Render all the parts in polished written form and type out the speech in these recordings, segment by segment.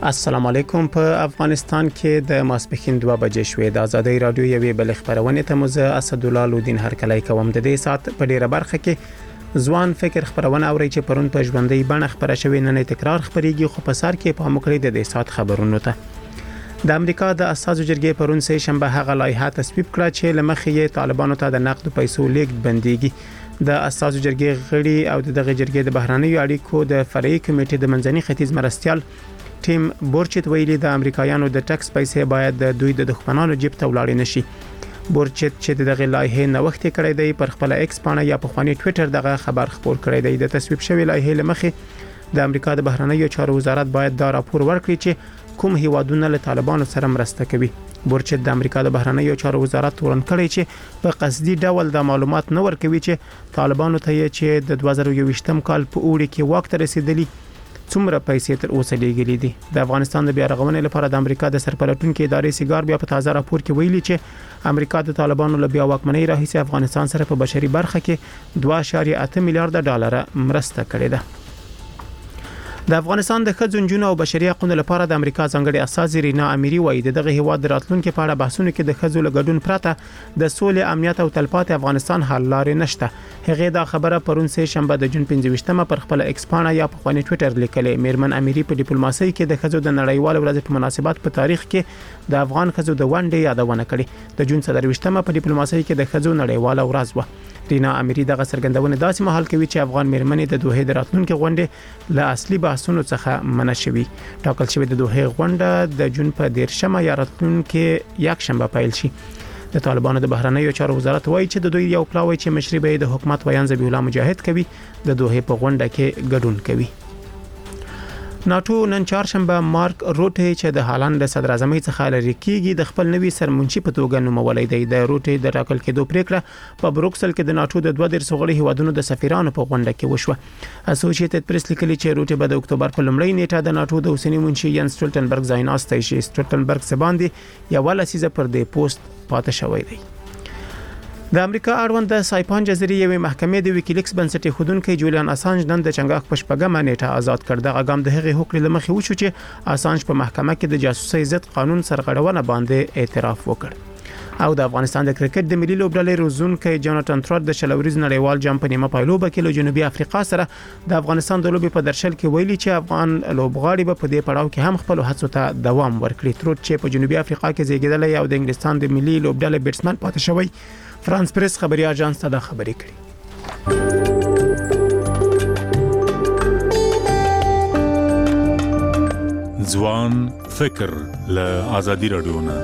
السلام علیکم. په افغانستان کې د ماسپښین 2 بجې شوې د آزادۍ رادیو یوې بل خبرونه ته مزه اسدالله لودین هرکلی کوم. د دې سات په ډیره برخه کې ځوان فکر خبرونه اوري چې پرون په ژوندۍ بڼه خبره شوې نه تکرار خبريږي، خو په سر کې په مکړې د دې سات خبرونو ته د امریکا د اساسو جرګې پرون سه شنبه هغه لایحه تصویب کړه چې لمخې طالبانو ته د نقد پیسو لیږد بنديږي. د اساسو جرګې غړي او دغه جرګې د بهرانيو اړیکو د فرعي کمیټې د منځني ختیځ مرستيال ټیم بورچت ویلي د امریکایانو د ټکس پیسې باید د دوی د دښمنانو جیب ته ولاړ نشي. بورچت چې دغه لایحه نوښت کړی دی پر خپل ایکس پاڼه یا په خواني ټوئیټر دغه خبر خپور کړی دی. د تصویب شوی لایحه لمخې د امریکا د بهرنیو چارو وزارت باید دا راپور ورکړي چې کوم هیوادونه له طالبانو سره مرسته کوي. بورچت د امریکا د بهرنیو چارو وزارت ورن کړی چې په قصدي ډول د معلومات نه ورکوي چې طالبانو ته چې د 2021م کال په اوړي کې وخت رسیدلی څومره پیسې تر اوسه لګیلې دي. د افغانستان د بیا رغونې لپاره د امریکا د سرپرټونکو ادارې سیګار بیا په تازه راپور کې ویلي چې امریکا د طالبانو له بیا واکمنۍ راهیسې افغانستان سره په بشري برخه کې 2.8 میلیارډ ډالر مرسته کړې ده. د افغانستان د ښځو نجونو او بشري حقوقو لپاره د امریکا ځانګړي اساس رینا اميري وایي دغه هیواد د راتلونکو په اړه بحثونه کې د ښځو لګډون پرته د سولې امنیت او تلپاتې افغانستان حل لارې نشته. هغه دا خبره پرون سه شنبه د جون 15مه پر خپل ایکس پاڼه یا په خواني ټوئیټر لیکلې. میرمن اميري په ډیپلوماسي کې د ښځو د نړیوال ورځ په مناسبت په تاریخ کې د افغان ښځو د ونډې یادونه کړې. د جون 17مه په ډیپلوماسي کې د ښځو نړیوال ورځ و. رینا اميري دغه سرګندونه داسې مهال کوي چې افغان میرمنې د دوه د راتلونکو غونډې له اصلي بحثونو څخه منع شوي. ټاکل شوی د دوه غونډه د جون په 13مه یا راتلونکو یک شنبه پیل شي. د طالبانو د بهرنیو چارو وزارت وایي چې د دوی یو پلاوی چې مشري به د حکومت ویان ذبیح الله مجاهد کوي د دوه په غونډه کې ګډون کوي. ناتو نن چهارشنبه مارک روټه چې د هالند د صدر اعظم څخه لري کیږي د خپل نوي سرمنشي په توګه نومولای دی. د روټه د راکل کېدو پریکړه په بروکسل کې د ناتو د 2 سغړي هیوادونو د سفیرانو په غونډه کې وشوه. اسوسییټډ پریس لیکلي چې روټه به د اکتوبر په لومړۍ نیټه د ناتو د اوسنی منشي ین سټولټنبرګ ځایناستای شي. سټولټنبرګ سباندي یو لسیزه پر دې پوسټ پاتې شوی دی. د امریکا اړوند د سایپان جزیرې یوې محکمې د ویکیلیکس بنسټي خودونکو جولیان اسانج نن د چنګاښ په شپږمه نیټه آزاد کړ. د اقام د هغې حکم لمخې وشو چې اسانج په محکمه کې د جاسوسۍ ضد قانون سرغړونه باندې اعتراف وکړ. او د افغانستان د کرکټ د ملي لوبډلې روزونکو جاناتان ترات د شلوريز نړیوال جام په نیمه پایلوبه کې له جنوبي افریقا سره د افغانستان د لوبې په درشل کې ویلي چې افغان لوبغاړي به په دې پړاو کې هم خپل هڅو ته دوام ورکړي. ترات چې په جنوبي افریقا کې زیږیدل او د انګلستان د ملي لوبډلې بیټسمن پاتې شوی فرانس پریس خبري اژانس ته دا خبري کړې. ځوان فکر له آزادي رادیو نه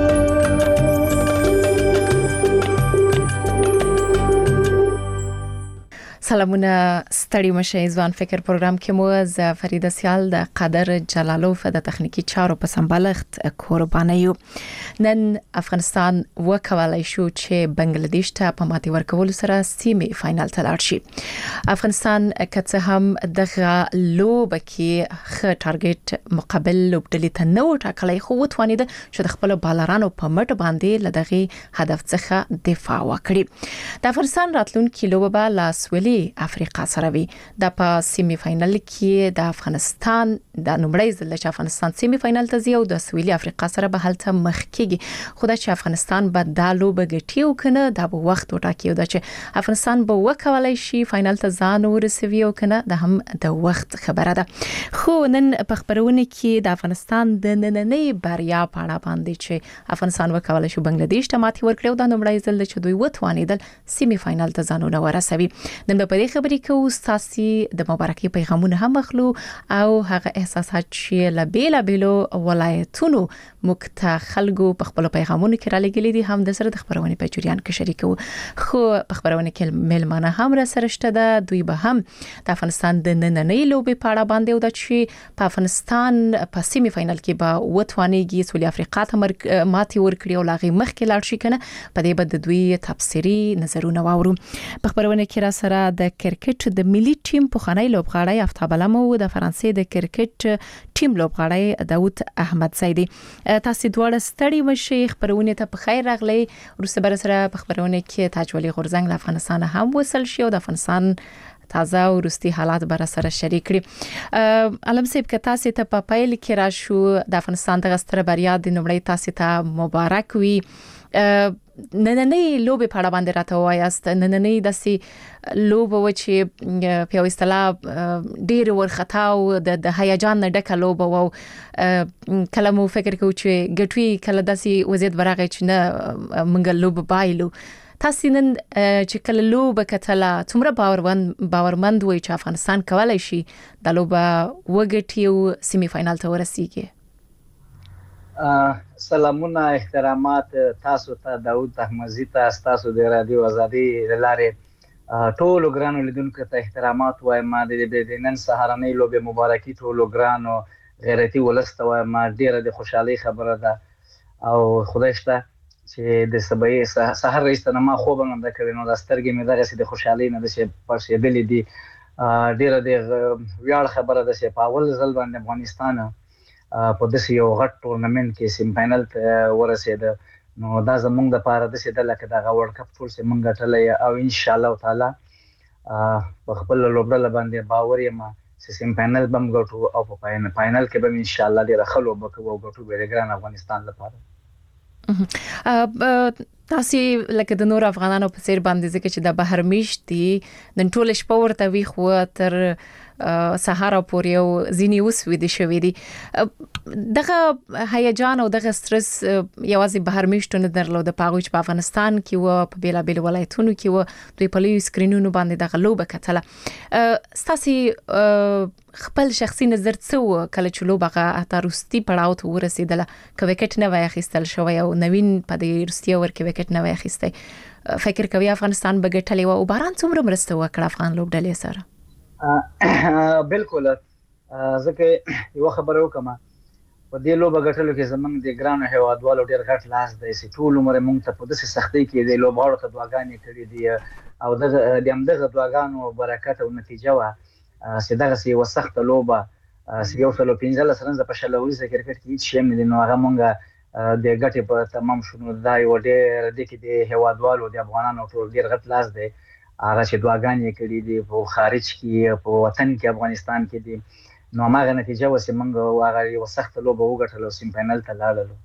سلامونه ستړي مشه. ځوان فکر پروګرام کې مو ز فریده سیال د قادر جلالوف د تخنیکی چارو په سمبالښت قرباني یو. نن افغانستان وکولای شو چې بنگلاديش ته په ماتي ورکول سره سیمه فائنل ته لاړ شي. افغانستان کڅه هم دغه لوب کې خ ټارګټ مقابل لوبډلې ته نو ټاکلای خو وتوانید چې د خپل بالرانو په مټ باندې لدغه هدف څخه دفاع وکړي. د افغانستان راتلونکي لوب به لاسولي افریقا سره وي. د په سیمی فائنل کې د افغانستان د نومړی ځل چې افغانستان سیمی فائنل ته ځي او د سویلي افریقا سره به هلته مخ کېږي. خدای چې افغانستان به د لوب غټي او کنه د وخت وټاکي او د چې افغانستان به وکولای شي فائنل ته ځان ورسوي او کنه د هم د وخت خبره ده. خو نن په خبرونه کې د افغانستان د نننۍ بریا په اړه باندې چې افغانستان وکولای شي بنگلاديش ته ماتي ورکړي او د نومړی ځل چې دوی وتوانیدل سیمی فائنل ته ځانونه ورسوي. نن په دې خبرې کې استاسي د مبارکي پیغامونه هم اخلو او هغه احساسات چې لا بیلو ولایتونو مکته خلکو په خپل پیغامونو کې را لګلې دي هم د سره د خبرونه په جریان کې شریکو. خو په خبرونه کې ملمانه هم را سره شته ده. دوی به هم د افغانستان د نننۍ لوبې په اړه باندې او د چې په افغانستان په سیمی فائنل کې به وتوانیږي سویلي افریقا ته ماتي ورکړي او لاغي مخ کې لاړ شي کنه په دې بد دوی تفسیری نظرونه واورو. په خبرونه کې را سره د کرکټ د ملي ټیم په خنۍ لوبغاړی افتاب علم او د فرانسې د کرکټ ټیم لوبغاړی داوود احمد زیدی. تاسو دواړه ستړي مشي. خبرونه ته په خیر راغلي. روسه بر سره په خبرونه کې تاج ولی غورزنګ له افغانستان هم وصل شي او د افغانستان تازه او وروستي حالات بر سره شریک کړي. علم صاحب که تاسو ته په پیل کې راشو د افغانستان د غستره بریا د نومړی تاسو ته مبارک وي. نننۍ لوبې په اړه باندې راته وایاست. نننۍ داسې لوبه و چې په یو اصطلاح ډېر ورختا او د هیجان نه ډکه لوبه و. کله مو فکر کوو چې ګټوي، کله داسې وضعیت برغه چې نه موږ لوبه بایلو. تاسو نن چې کله لوبه کتله څومره باورمند وي چې افغانستان کولای شي د لوبه وګټي او سیمی فائنل ته ورسیږي؟ سلامونه، احترامات تاسو ته، داود احمدزي ته، تاسو د رادیو ازادي لاره ټولو ګرانو لیدونکو ته احترامات وایم. د نن سهارنۍ لوبې مبارکي ټولو ګرانو غیرتي ولس ته وایم. ډیره د خوشحالۍ خبره ده او خدای شته چې د سبای سحر رئیس ته ما خوب نه کړی نو د سترګې مې دغه د خوشحالۍ نه د شي پرشېدلې دي. ډیره د ویاړ خبره ده چې په اول ځل باندې افغانستان په داسې یو غټ ټورنمنت کې سیم فائنل ته ورسېد. نو دا زمونږ د پاره د سیده لکه دا ورلد کپ ټول سیم موږ ټلې او ان شاء الله تعالی په خپل لوبډله باندې باور یم چې سیم فائنل بم ګټو او په فائنل کې به ان شاء الله ډیر خلو وکړو ګټو به ګران افغانستان لپاره. تاسو لکه د نور افغانانو په څیر باندې ځکه چې د بهر میشتي نن ټول شپه ورته وی خو تر سهار پورې او ځینی وسوي دي شوې دي. دغه هیجان او دغه سترس یوازې بهر میشتو نه درلود. په هغه په افغانستان کې و په بیلابل ولایتونو کې و دوی په لوی سکرینونو باندې دغه لوبه کتله. تاسو خپل شخصي نظر څه کله چې لوبه اته روستي پړاو ته ورسېدله، که وکټ نه وای اخیستل شوی او نوین په دې روستي اور کې وکټ نه وای اخیستی، فکر کوي افغانستان به ګټلی و او باران څومره مرسته وکړه افغان لوبډلې سره؟ بالکل. ځکه یو خبره وکم په دې لوبه ګټلو کې زمونږ د ګرانو هیوادوالو ډیر غټ لاس دی چې ټول عمر موږ ته په داسې سختۍ کې د لوبغاړو ته دعاګانې کړې دي او د همدغه دعاګانو برکت او نتیجه وه چې دغسې یوه سخته لوبه یو سل او 15 رنزه په شل اوریزه کرکټ کې هیڅ شی هم نه دي. نو هغه موږ د ګټې په تمام شو. نو دا یو ډېر دې کې د هیوادوالو د افغانانو ټول ډېر غټ لاس دی. هغه چې دعاګانې کړي دي په خارج کې په وطن کې افغانستان کې دي. نو هغه نتیجه و چې موږ هغه یو سخت لوبه وګټله او سیم فائنل ته لاړلو.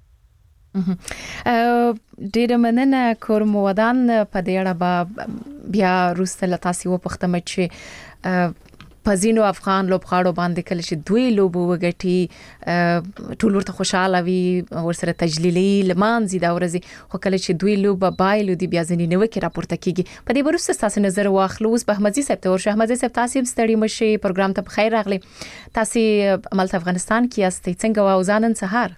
ډېره مننه کورم ودان. په دې اړه بیا وروسته له تاسو وپوښتم چې په ځینو افغان لوبغاړو باندې کله چې دوی لوبه وګټي ټول ورته خوشاله وي، ورسره تجلیلي لمانځي دا ورځي، خو کله چې دوی لوبه بایلو دي بیا ځینې نوکې راپورته کیږي. په دې وروسته تاسو نظر واخلو. اوس به احمدزي صاحب ته ورشو. احمدزي صاحب تاسو هم ستړي مشي، پروګرام ته بخیر راغلی. تاسو عملته افغانستان کې یاستئ، څنګه و ځانن سهار؟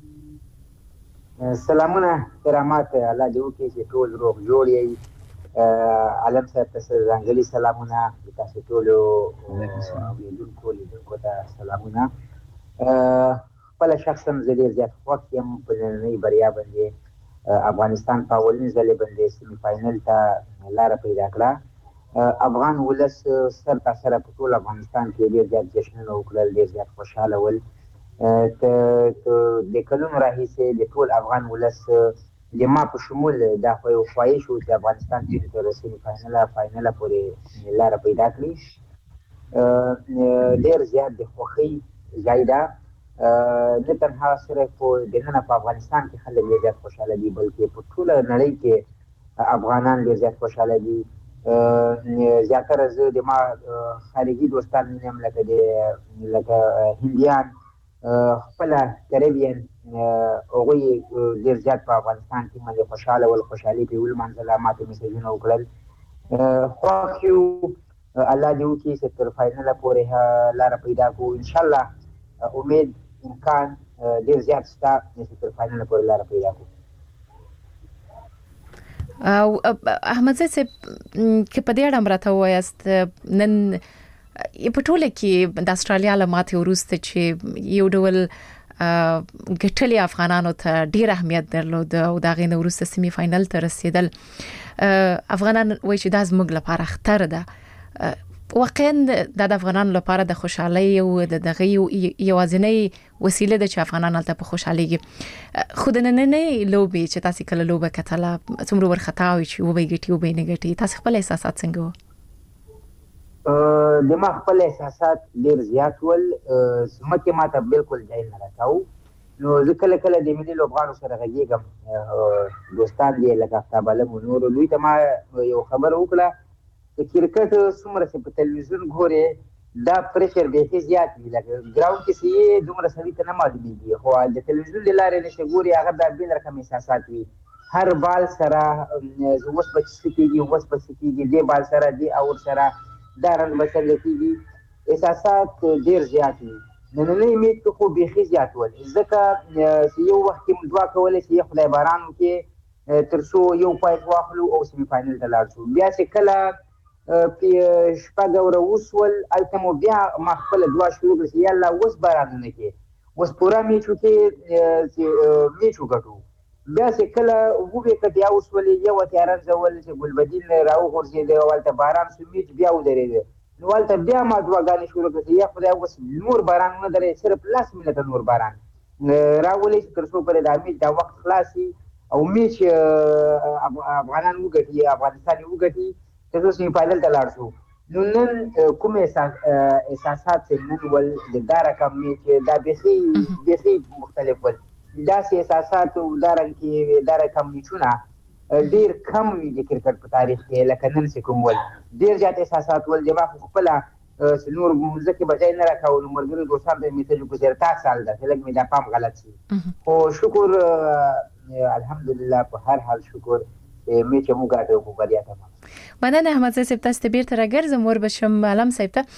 سلامونه، احترامات، الله دې وکړي چې ټول روغ جوړ یې. علم صاحب ته ځانګړي سلامونه، تاسو ټولو لیدونکو ته سلامونه. خپله شخصا زه ډېر زیات خوښ یم په نننۍ بریا باندې. افغانستان په اولني ځلې باندې سیمي فائنل ته لاره پیدا کړه. افغان ولس سر تا سره په ټول افغانستان کې ډېر زیات جشنونه وکړل، ډېر زیات خوشحاله ول. د کلونو راهیسې د ټول افغان ولس د ما په شمول دا خو یو خواهش و چې افغانستان ټیم تر سیمي فائنل پورې لاره پیدا کړي. ډېر زیات د خوښۍ ځای ده. نه تنها صرف دننه په افغانستان کې خلک ډېر زیات خوشحاله دي بلکې په ټوله نړۍ کې افغانان ډېر زیات خوشحاله دي. زیاتره زه د ما خارجي دوستان وینم لکه هندیان، خپله کریبین، هغوی ډېر زیات په افغانستان کې باندې خوشحاله ول، خوشحالي پرې ولمانځله، ماته میسیجونه وکړل. خوښ یو، الله دې وکړي چې تر فائنله پورې لاره پیدا کړو. انشاءالله امید امکان ډېر زیات شته چې تر فائنله پورې لاره پیدا کړو. او احمدزي صاحب که په دې اړه راته وایاست، نن په ټوله کې د استرالیا له ماتې وروسته چې یو ډول ګټلي افغانانو ته ډېر اهمیت درلود او د هغې نه وروسته سیمي فائنل ته رسېدل، افغانان وایي چې دا زموږ لپاره اختر ده. واقعا د افغانانو لپاره د خوشحالۍ او د دغه یوازینۍ وسیله ده چې افغانان هلته په خوشحالېږي. خو د نننۍ لوبې چې تاسې کله لوبه کتله څومره ورخطا وي چې وبه یې ګټي وبه یې نه ګټي، تاسې خپل احساسات څنګه وو؟ د ما خپل احساسات ډېر زیات ول، ځمکې ما ته بالکل ځای نه راکاو. نو زه کله کله د ملي لوبغاړو سره غږېږم، دوستان دي لکه افتاب عالم و نورو، دوی ته ما یو خبره وکړه چې کرکټ څومره چې په تلویزیون ګورې دا پریشر بیخي زیات وي، لکه ګراوند کې چې یې دومره سړي ته نه معلومېږي، خو د تلویزیون له لارې چې ګوري هغه دا بېل رقم احساسات وي. هر بال سره اوس به څه کېږي، اوس به څه کېږي، دې بال سره دې اور سره دا رنګ به څنګه کېږي، احساسات ډېر زیات وي. نننی میچ کې خو بیخي زیات ول، ځکه چې یو وخت کې موږ دعا کولی چې یا خدای باران وکړي تر څو یو پایټ واخلو او سیمي فاینل ته لاړ شو. بیا چې کله شپږ اوره وسول هلته مو بیا ما خپله دعا شروع کړه چې یا الله اوس بارانونه کې اوس پوره میچ وکړي چې میچ وګټو. بیا چې کله وویکټ یا وسولې یو تیاره ځول چې ګلبدین راوغورځېد او هلته باران شو، میچ بیا ودرېده. نو هلته بیا ما دعاګانې شروع کړه چې یا خدای اوس نور باران ونه درې، صرف 10 منټه نور باران راولې چې تر څو پورې دا میچ دا وخت خلاص شي او میچ افغانان وګټي، افغانستان یې وګټي تر څو سیمي فاینل ته لاړ شو. نو نن کوم احساسات چې نن ول د دا رقم میچ دا بیخي مختلف ول. داسې احساسات او دا رقم میچونه ډېر کم وي د کرکټ په تاریخ کې لکه نن چې کوم ول. ډېر زیات احساسات ول. د ما خو خپله نور ځکه به ځای نه راکاو، نو ملګرو دوستانو ته یې میسج وکړو چې 10 سال ده چې لږ مې دا پام غلط شي. خو شکر الحمدلله، په هر حال شکر میچ مو ګټو په بریا تمام. مننه احمد صاحب، تاسو ته بیرته راګرځم وربشم علم صاحب ته.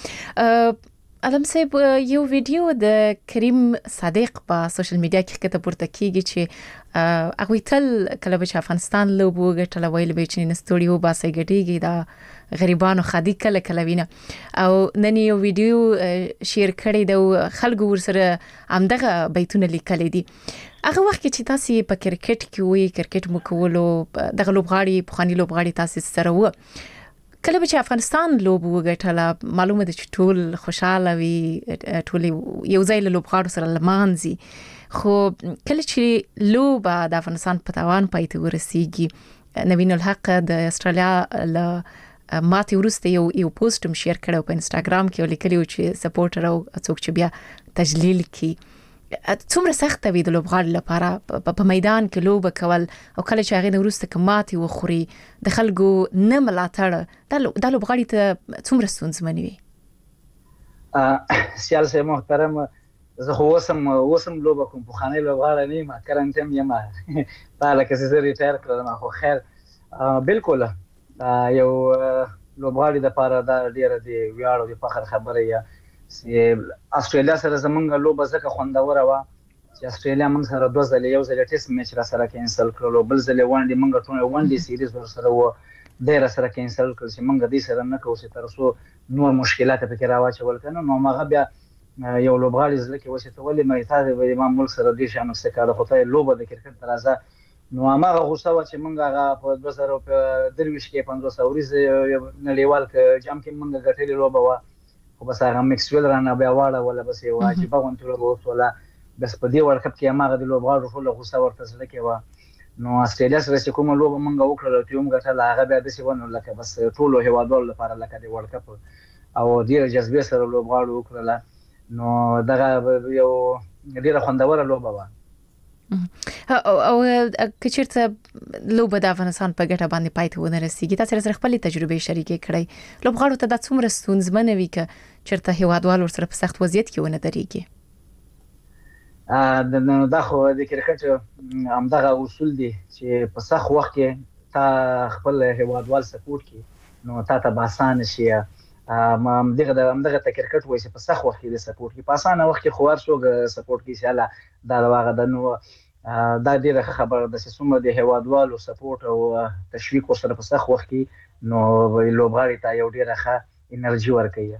علم صاحب، یو ویډیو د کریم صادق په سوشل میډیا کې کته پورته کیږي چې هغه تل کله به افغانستان لوبو ګټل ویل به چې نستوډیو باسي ګټيږي دا غریبانو خدي کله وینه، او نن یو ویډیو شیر کړی د خلکو ورسره همدغه بیتونه لیکل دي. هغه وخت چې تاسو په کرکټ کې وی کرکټ مو کولو دغه لوبغاړي پخوانی لوبغاړي تاسو سره و، کله چې افغانستان لوبو وګټله معلومه ده چې ټول خوشاله وي، ټول یو ځای له لوبغاړو سره لمانځي. خو کله چې لوبه د افغانستان په توان پای ته ورسیږي، نوین الحق د استرالیا له ماتې وروسته یو پوسټ هم شیر کړو په انستګرام کې، لیکلی و چې سپورټر او څوک چې بیا تجلیل کی څومره سخت وي د لوبغاړو لپاره په میدان کې لوبه کول، او کله چې هغه وروسته کماتې وخوري د خلکو نه ملاتړ دا لوبغاړي ته څومره ستونزمن وي. سیال صاحب محترم، زه خو اوسم لوبه کوم، پخوانی لوبغاړی نه یم، کرنټیم یم تا لکه چې زه ریټایر کړم. خو خیر بالکل یو لوبغاړي دپاره دا ډېره د ویاړ او د فخر خبره یه استرالیا سره زمونږ لوبه ځکه خوندوره وه چې استرالیا موږ سره 2 ځلې، یو ځل ټیسټ میچ را سره کینسل کړلو، بل ځل ونډې موږ ټول ونډې سیریز ور سره و دی را سره کینسل کړل چې موږ دې سره نه کوو چې تر څو نور مشکلات پکې راواچول کنه. نو هغه بیا یو لوبغاړي زله کې وسه ته ولې مې تاسو به ما ملک سره دې شانو څه کاله خو ته لوبه د کرکټ ترازه. نو هغه غوسه و چې موږ هغه په 2023 کې 500 ورځ نړیوال جام کې موږ غټلې لوبه و، خو بس هغه میکسویل رانه بیا واړه ولا بس یو واجب غونټه لوبه وسوله، بس په دې ورکپ کې هغه د لوبغاړو ټول غوسه ورته زله کې و. نو استرالیا سره چې کومه لوبه موږ وکړه ته هم غټل هغه بیا د سی ونه لکه بس ټول هیوادوالو لپاره لکه د ورلد کپ او ډیر جذبه سره لوبغاړو وکړه. نو دغه یو ډیره خوندوره لوبه و. او کچیرته لوبه د افغانستان په ګټه باندې پاتې ونه رسیږي، تاسو سره خپل تجربه شریکې کړئ، لوبغاړو ته د څومره ستونزمن وي ک چیرته هیوادوال ورسره په سخت وضعیت کې ونه درېږي؟ دا خو د کرکټ همدغه اصول دي چې په سخت وخت کې تا خپل هیوادوال سپورټ کی نو تا ته آسان شي. همدغه کرکټ وایي چې په سخت وخت کې د سپورټ کی، په اسانه وخت کې خو هر څوک سپورټ کی چې الله دا واغه د نو دا ډیره خبره ده چې څومره د هیوادوالو سپورټ او تشویق سره په سخت وخت کې نو لوبغاړي ته یو ډیره ښه انرژي ورکوي.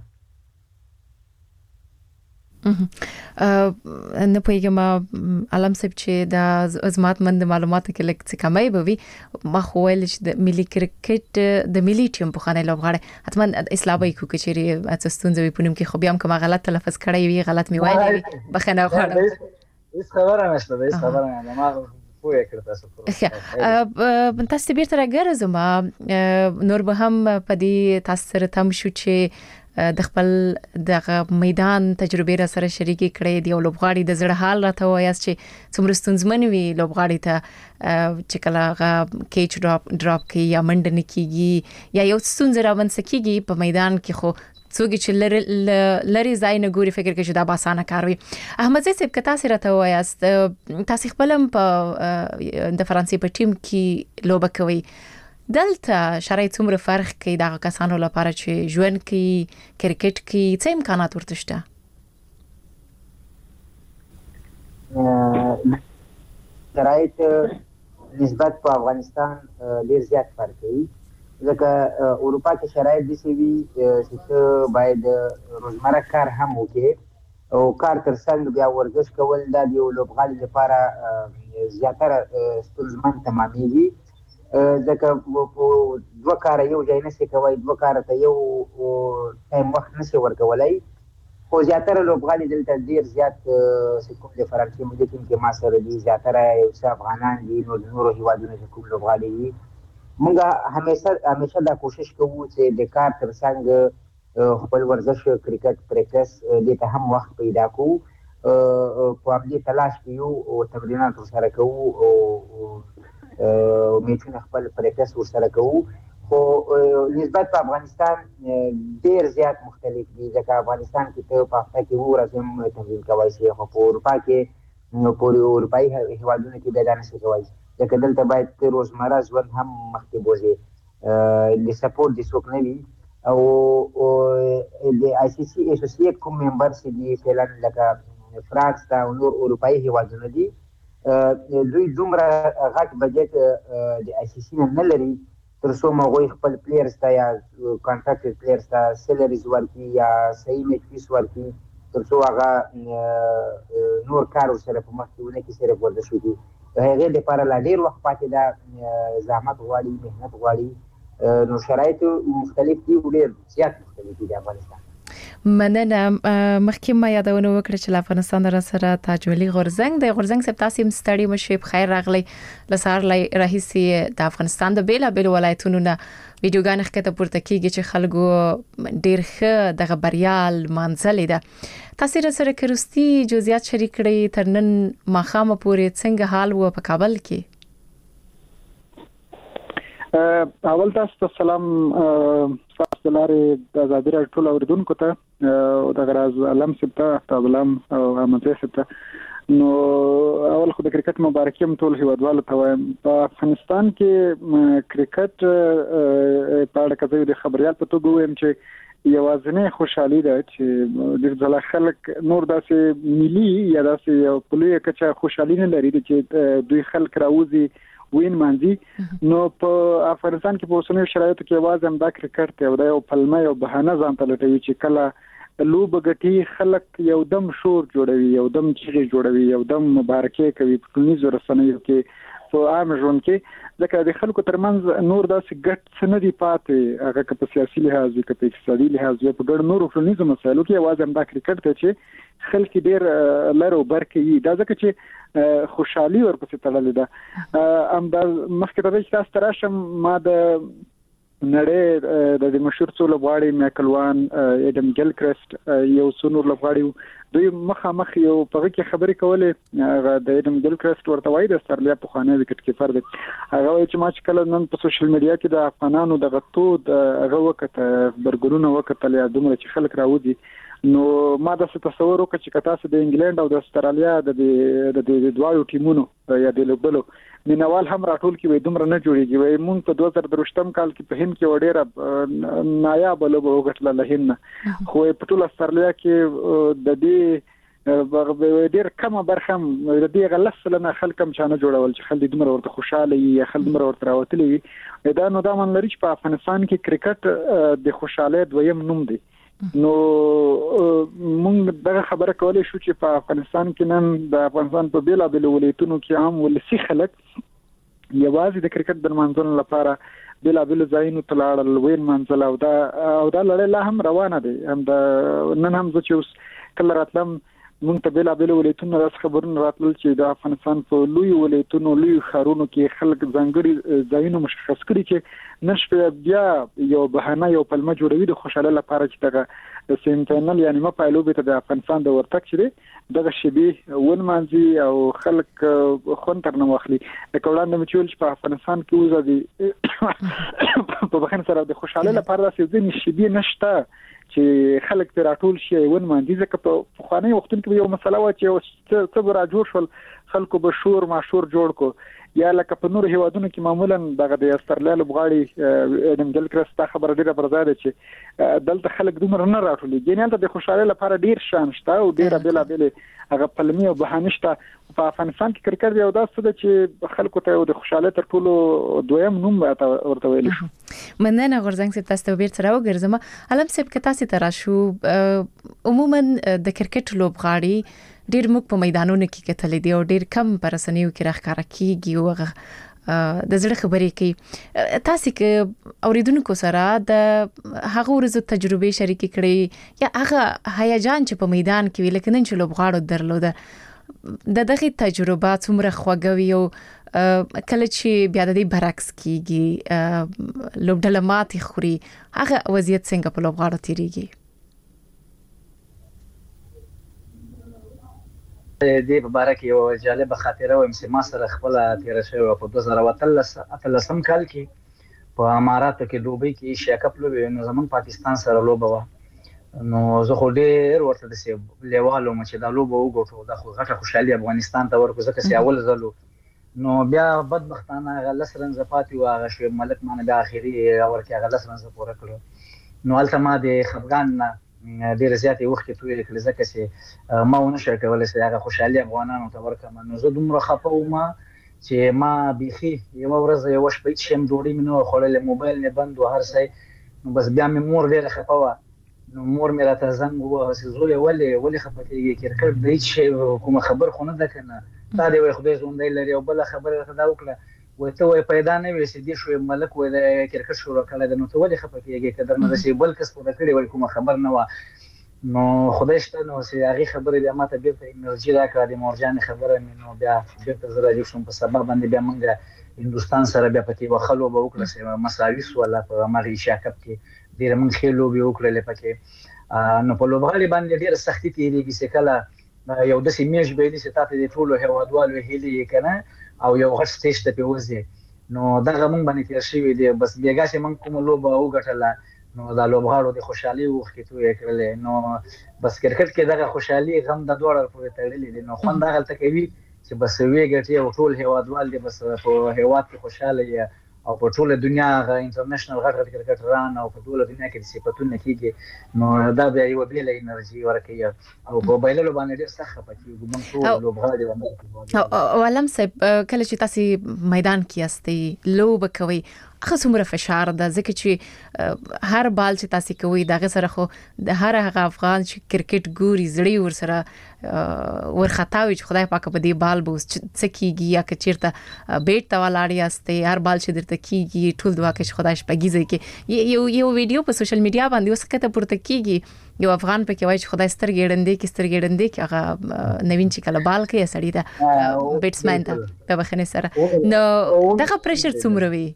نه پوهیږم علم صاحب چې د ازماتمند معلوماتو کې لکه څه کمای به وي، ما خو ویل چې د ملي کرکټ د ملي ټیم په خانه لوبغاړي حتما اسلامي کو کچري اتستونځ وي پونم کې خو بیا هم کوم غلط تلفظ کړی وي غلط می وایي بخنه غواړم. هیڅ خبره نشته، هیڅ خبره نه. ما پوهه کړ تاسو تاسو بیرته راګرځم نور به هم په دې تاسو سره تم شو چې د خپل دغه میدان تجربه را سره شریکې کړې دی او لوبغاړي د زړه حال راته وایي چې څومره ستونزمن وي لوبغاړي ته چې کله هغه کیچ ډراپ کوي یا منډه نکېږي یا یو ستونزه راوند سکیږي په میدان کې خو څوک چې لری ځای نه ګوري فکر کوي چې دا به اسانه کار وي. احمد زی صاحب کتا سره ته وایاست تاسو خپلم په د فرانسې په ټیم کې لوبه کوي دلته شرایط څومره فرق کوي دا کسانو لپاره چې ژوند کوي کرکټ کې څه امکانات ورته شته؟ شرایط نسبت په افغانستان ډیر زیات فرق کوي ځکه اروپا کې شرایط داسې وي چې ته باید روزمره کار هم وکړې او کار ترڅنګ بیا ورزش کول دا د یو لوبغاړي لپاره زیاتره ستونزمن تمامېږي ځکه دوه کاره یو ځای نشي کولی دوه کاره ته یو ټایم وخت نشي ورکولی خو زیاتره لوبغاړي دلته ډېر زیات کوم د فرانسې ملي ټیم کې ما سره دي زیاتره یو څه افغانان دي نو د نورو هیوادونو کې کوم لوبغاړي دي موږ همیشه دا کوشش کوو چې د کار ترڅنګ خپل ورزش کرکټ پریکټس دې ته هم وخت پیدا کوو په همدې تلاش کې یو او تمرینات ورسره کوو او میچونه خپل پریکټس ورسره کوو خو نسبت په افغانستان ډېر زیات مختلف دي ځکه افغانستان کې ته په هفته کې 2 ورځې هم تمرین کولی شي خو په اروپا کې په اروپایي هیوادونو کې بیا دا نشي کولی ځکه دلته باید ته روزمره ژوند هم مخکې بوځې د سپورټ د څوک نه وي او د آی سی سی اسوسییټ کوم ممبرس دي فعلا لکه فرانس ته او نور اروپایي هیوادونه دي دوی دومره غټ بجټ د آی سی سی نه لري تر څو هغوی خپل پلیئرز ته یا کانټراکټډ پلیئرز ته سیلریز ورکړي یا صحیح میچ فیس ورکړي تر څو هغه نور کار ورسره په مخکې ونه کړي صرف ورزش وکړي هغې لپاره لا ډېر وخت پاتې ده زحمت غواړي محنت غواړي نو شرایط مختلف دي ډېر زیات مختلف دي د افغانستان. مننه مخکې ما یادونه وکړه چې افغانستان سره تاج ولی غورزنګ د غورزنګ سپ تاسو مستړی مشه بخیر راغلی لسار رئیسي د افغانستان د بیل ولایتونو نه ویډیوګان ښکته پورته کیږي چې خلکو ډیر ښه د خبريال منځلې ده تاسو سره کروستي جزئیات شریک کړئ ترنن ماخامه پورې څنګه حال وو په کابل کې؟ اول تاسو سلام تاسو لارې د آزادۍ راډیو ټول اوریدونکو ته او د غراز علم سپتا افتاب علم او امته سپتا نو اول خو د کرکټ مبارکي هم ټول هیوادوالو ته وایم په افغانستان کې کرکټ په اړه کزه د خبريال په توګه وایم چې یوازینی خوشحالي ده چې د ځل خلک نور داسې ملي یا داسې یو پلوې کچا خوشحالي نه لري چې دوی خلک راوځي وین مانځي نو په افغانستان کې په اوسنیو شرایطو کې आवाज هم دا کرکټ ته او د یو پلمه او بهانه ځان ته لټوي چې کله لوب غټي خلک یو دم شور جوړوي یو دم چیغې جوړوي یو دم مبارکي کوي په ټولنیزو رسنیو کې په عام ژوند کې ځکه د خلکو ترمنځ نور داسې ګټ څه نه دی پاتې هغه که په سیاسي لحاظ وي که په اقتصادي لحاظ وي په ګډ نورو ټولنیزو مسایلو کې आवाज هم دا کرکټ ته چې خلک ډېر لرو برکې دا ځکه چې خوشحالي ورپسې تړلې ده ام دا مخکې ته چې تاسو راشم ما د نړۍ د مشهور څو لوبغاړي مایکلوان اډم ګیلکرست یو څو نور لوبغاړي دوی مخامخ یو په کې خبرې کولې د اډم ګیلکرست ورته وایي د استرالیا په خانه وکټ کیپر دی هغه وایي چې ما چې کله نن په سوشل میډیا کې د افغانانو د غتو هغه وخت برګرونه وکړل یا دومره چې خلک راوځي نو ما د تصور وکړ چې کتاسو د انګلند او د استرالیا د دواړو ټیمونو یا د لوبلو مینوال هم راټول کې وي دومره نه جوړیږي وي مونږ په 2023 کال کې په هند کې وړه نایاب لوبه وګټله له هند خو په ټول استرالیا کې د دې ډېر کمه برخه د دې غلس لنه خلکم چانه جوړول چې خلک دومره ورته خوشاله یا خلک دومره ورته راوتلي وي دا نو دا من لري چې په افغانستان کې کرکټ د خوشاله دویم نوم دی نو مونږ دغه خبره کولای شو چې په افغانستان کې نن د افغانستان په بیلابیلو ولایتونو کې عام ولسی خلک یوازې د کرکټ د منځونو لپاره بیلابیلو ځایونو ته لاړل وین منځل او دا لړۍ لا هم روانه ده هم د نن هم چې اوس کله راتلم مونږ ته بېلابېل ولایتونه داسې خبرونه راتلل چې د افغانستان په لوی ولایتونو لوی ښارونو کې خلک ځانګړي ځایونه مشخص کړي چې نن شپه بیا یو بهانه یو پلمه جوړوي د خوشاله لپاره چې دغه سیمي فاینل یعنی ما پایلوبې ته د افغانستان د ورتګ چې دغه شبي ونمانځي او خلک خون تر نه واخلي لکه وړاندې مې چې په افغانستان کې وزدي په بخښنه سره د خوشاله لپاره داسې ځینې شبي نشته چې خلک پر راټول شي ونمانځي ځکه په خواني وختونو کې یو مسله و چې څه را جوړ شول خلکو به شور ماشور جوړ کو یا لکه په نور هیوادونو کې معمولا دغه د استرالیا لوبغاړي د مدل کرستا خبره ډیره برزاده چې دلته خلک دومره نه راټولي ګینه د خوشاله لپاره ډیر شان شته او ډیره بل هغه پلمي او بهانه شته په افغانستان کې کرکټ یو داسې ده چې خلکو ته د خوشاله تر ټولو دویم نوم ورته ویل شو. مننه غورځنګ سپ تاسو به تر وګرځم علم سپ کې تاسو تر شو عموما د کرکټ لوبغاړي ډیر موږ په میدانونو کې کتل دي او ډیر کم پرسنیو کې راخاره کیږي او د زړه خبرې کوي تاسو کې اوریدونکو سره د هغه ورځو تجربه شریک کړي یا هغه هیجان چې په میدان کې وی لکه نن چې لوبغاړو درلوده دغه تجربه څومره خوږوي او کله چې بیا د دې برعکس کیږي لوبډله ماتي خوري هغه وضعیت څنګه په لوبغاړو تیریږي دې په باره کې یو جالبه خاطره وایم چې ما سره خپل تیر شوی په 2013 کال کې په اماراتو کې دوبۍ کې ایشیا کپ لوبې نو زمون پاکستان سره لوبه و نو زه خو ډېر ورته د سی لیوالو چې دا لوبه وګټو دا خو غټه خوشحالي افغانستان ته ورکو ځکه چې اول ځلو نو بیا بدبختانه غلس رنځ پاتې و هغه شی ملک مانه بیا اخیری ورکه غلس رنځ پوره کړو نو الته ما د خفغان ډیر زیاتې وخت توی کړل ځکه چې ما ونه شو کولای چې هغه خوشحالي افغانانو ته ورکم نو زه دومره خپه وم چې ما بيخي یو ورځ یو شپه چې ډوډۍ مې نو خورلې موبایل نه بند و هر څه نو بس بیا مې مور ډیره خپه و نو مور مې راته زنګ ووهه چې زوی ولې خپه کېږي کرکټ د هیڅ شی کوم خبر خو نه ده کنه دا دی وای خدای زوندای لري او بل خبره راته دا وکړه وای ته وای پیدا نه وي چې دې شو ملک وای د کرکټ شروع کړل نو ته ولې خپه کېږي کله نه چې بل کس په کړي وای کوم خبر نه و نو خدای شته نو چې هغه خبره بیا ماته بیرته انرژي راکړه د مورجان خبره مې نو بیا بیرته زرا جو شم په سبب باندې بیا موږ هندستان سره بیا پکې وخلو به وکړه چې مساوي سواله په مغربي شاکب کې ډیر موږ خېلو به وکړل پکې نو په لوبغالي باندې ډیر سختي تیریږي چې کله یو د سیمېج به دي چې تاسو د ټولو هوادوالو هلي کنه او یو غټ سټیج ته پیوځي نو دا موږ باندې تیر شوی دی بس بیګا چې موږ کوم لوبه وګټله نو دا لوبغاړو د خوشحالي وخت توې کړل نو بس کرکټ کې دغه خوشحالي غم د دوړ پورې تړلې دي نو خوند هغه ته کوي چې بس وی ګټي او ټول هوادوال دي بس په هواد کې خوشاله او په ټول دنیا غا انټرنیشنل غټ کرکټران او په ټول دنیا کې د صفاتونه کېږي نو دا بیا یو بیل انرژي ورکوي او په بایللو باندې ډېر سخت پاتې ګومان ټول لوبغاړي باندې او علم صاحب کله چې تاسو میدان کې استي لوب کوي هغه څومره فشار ده ځکه چې هر بال چې تاسو کوي دغه سره خو د هر هغه افغان چې کرکټ ګوري زړی ور سره ورخطاوي چې خدای پاک په دې بال بوس څه کیږي یا که چیرته بیٹ ته ولاړی استي هر بال چې درته کیږي ټول دعا کوي خدای شپږیږي کې یو ویډیو په سوشل میډیا باندې اوس کته پورته کیږي یو افغان په کې وایي چې خدای سترګې کې هغه نوین چې کله بال کوي سړی ته بیټسمن ته په بخنه سره نو دغه پريشر څومره وي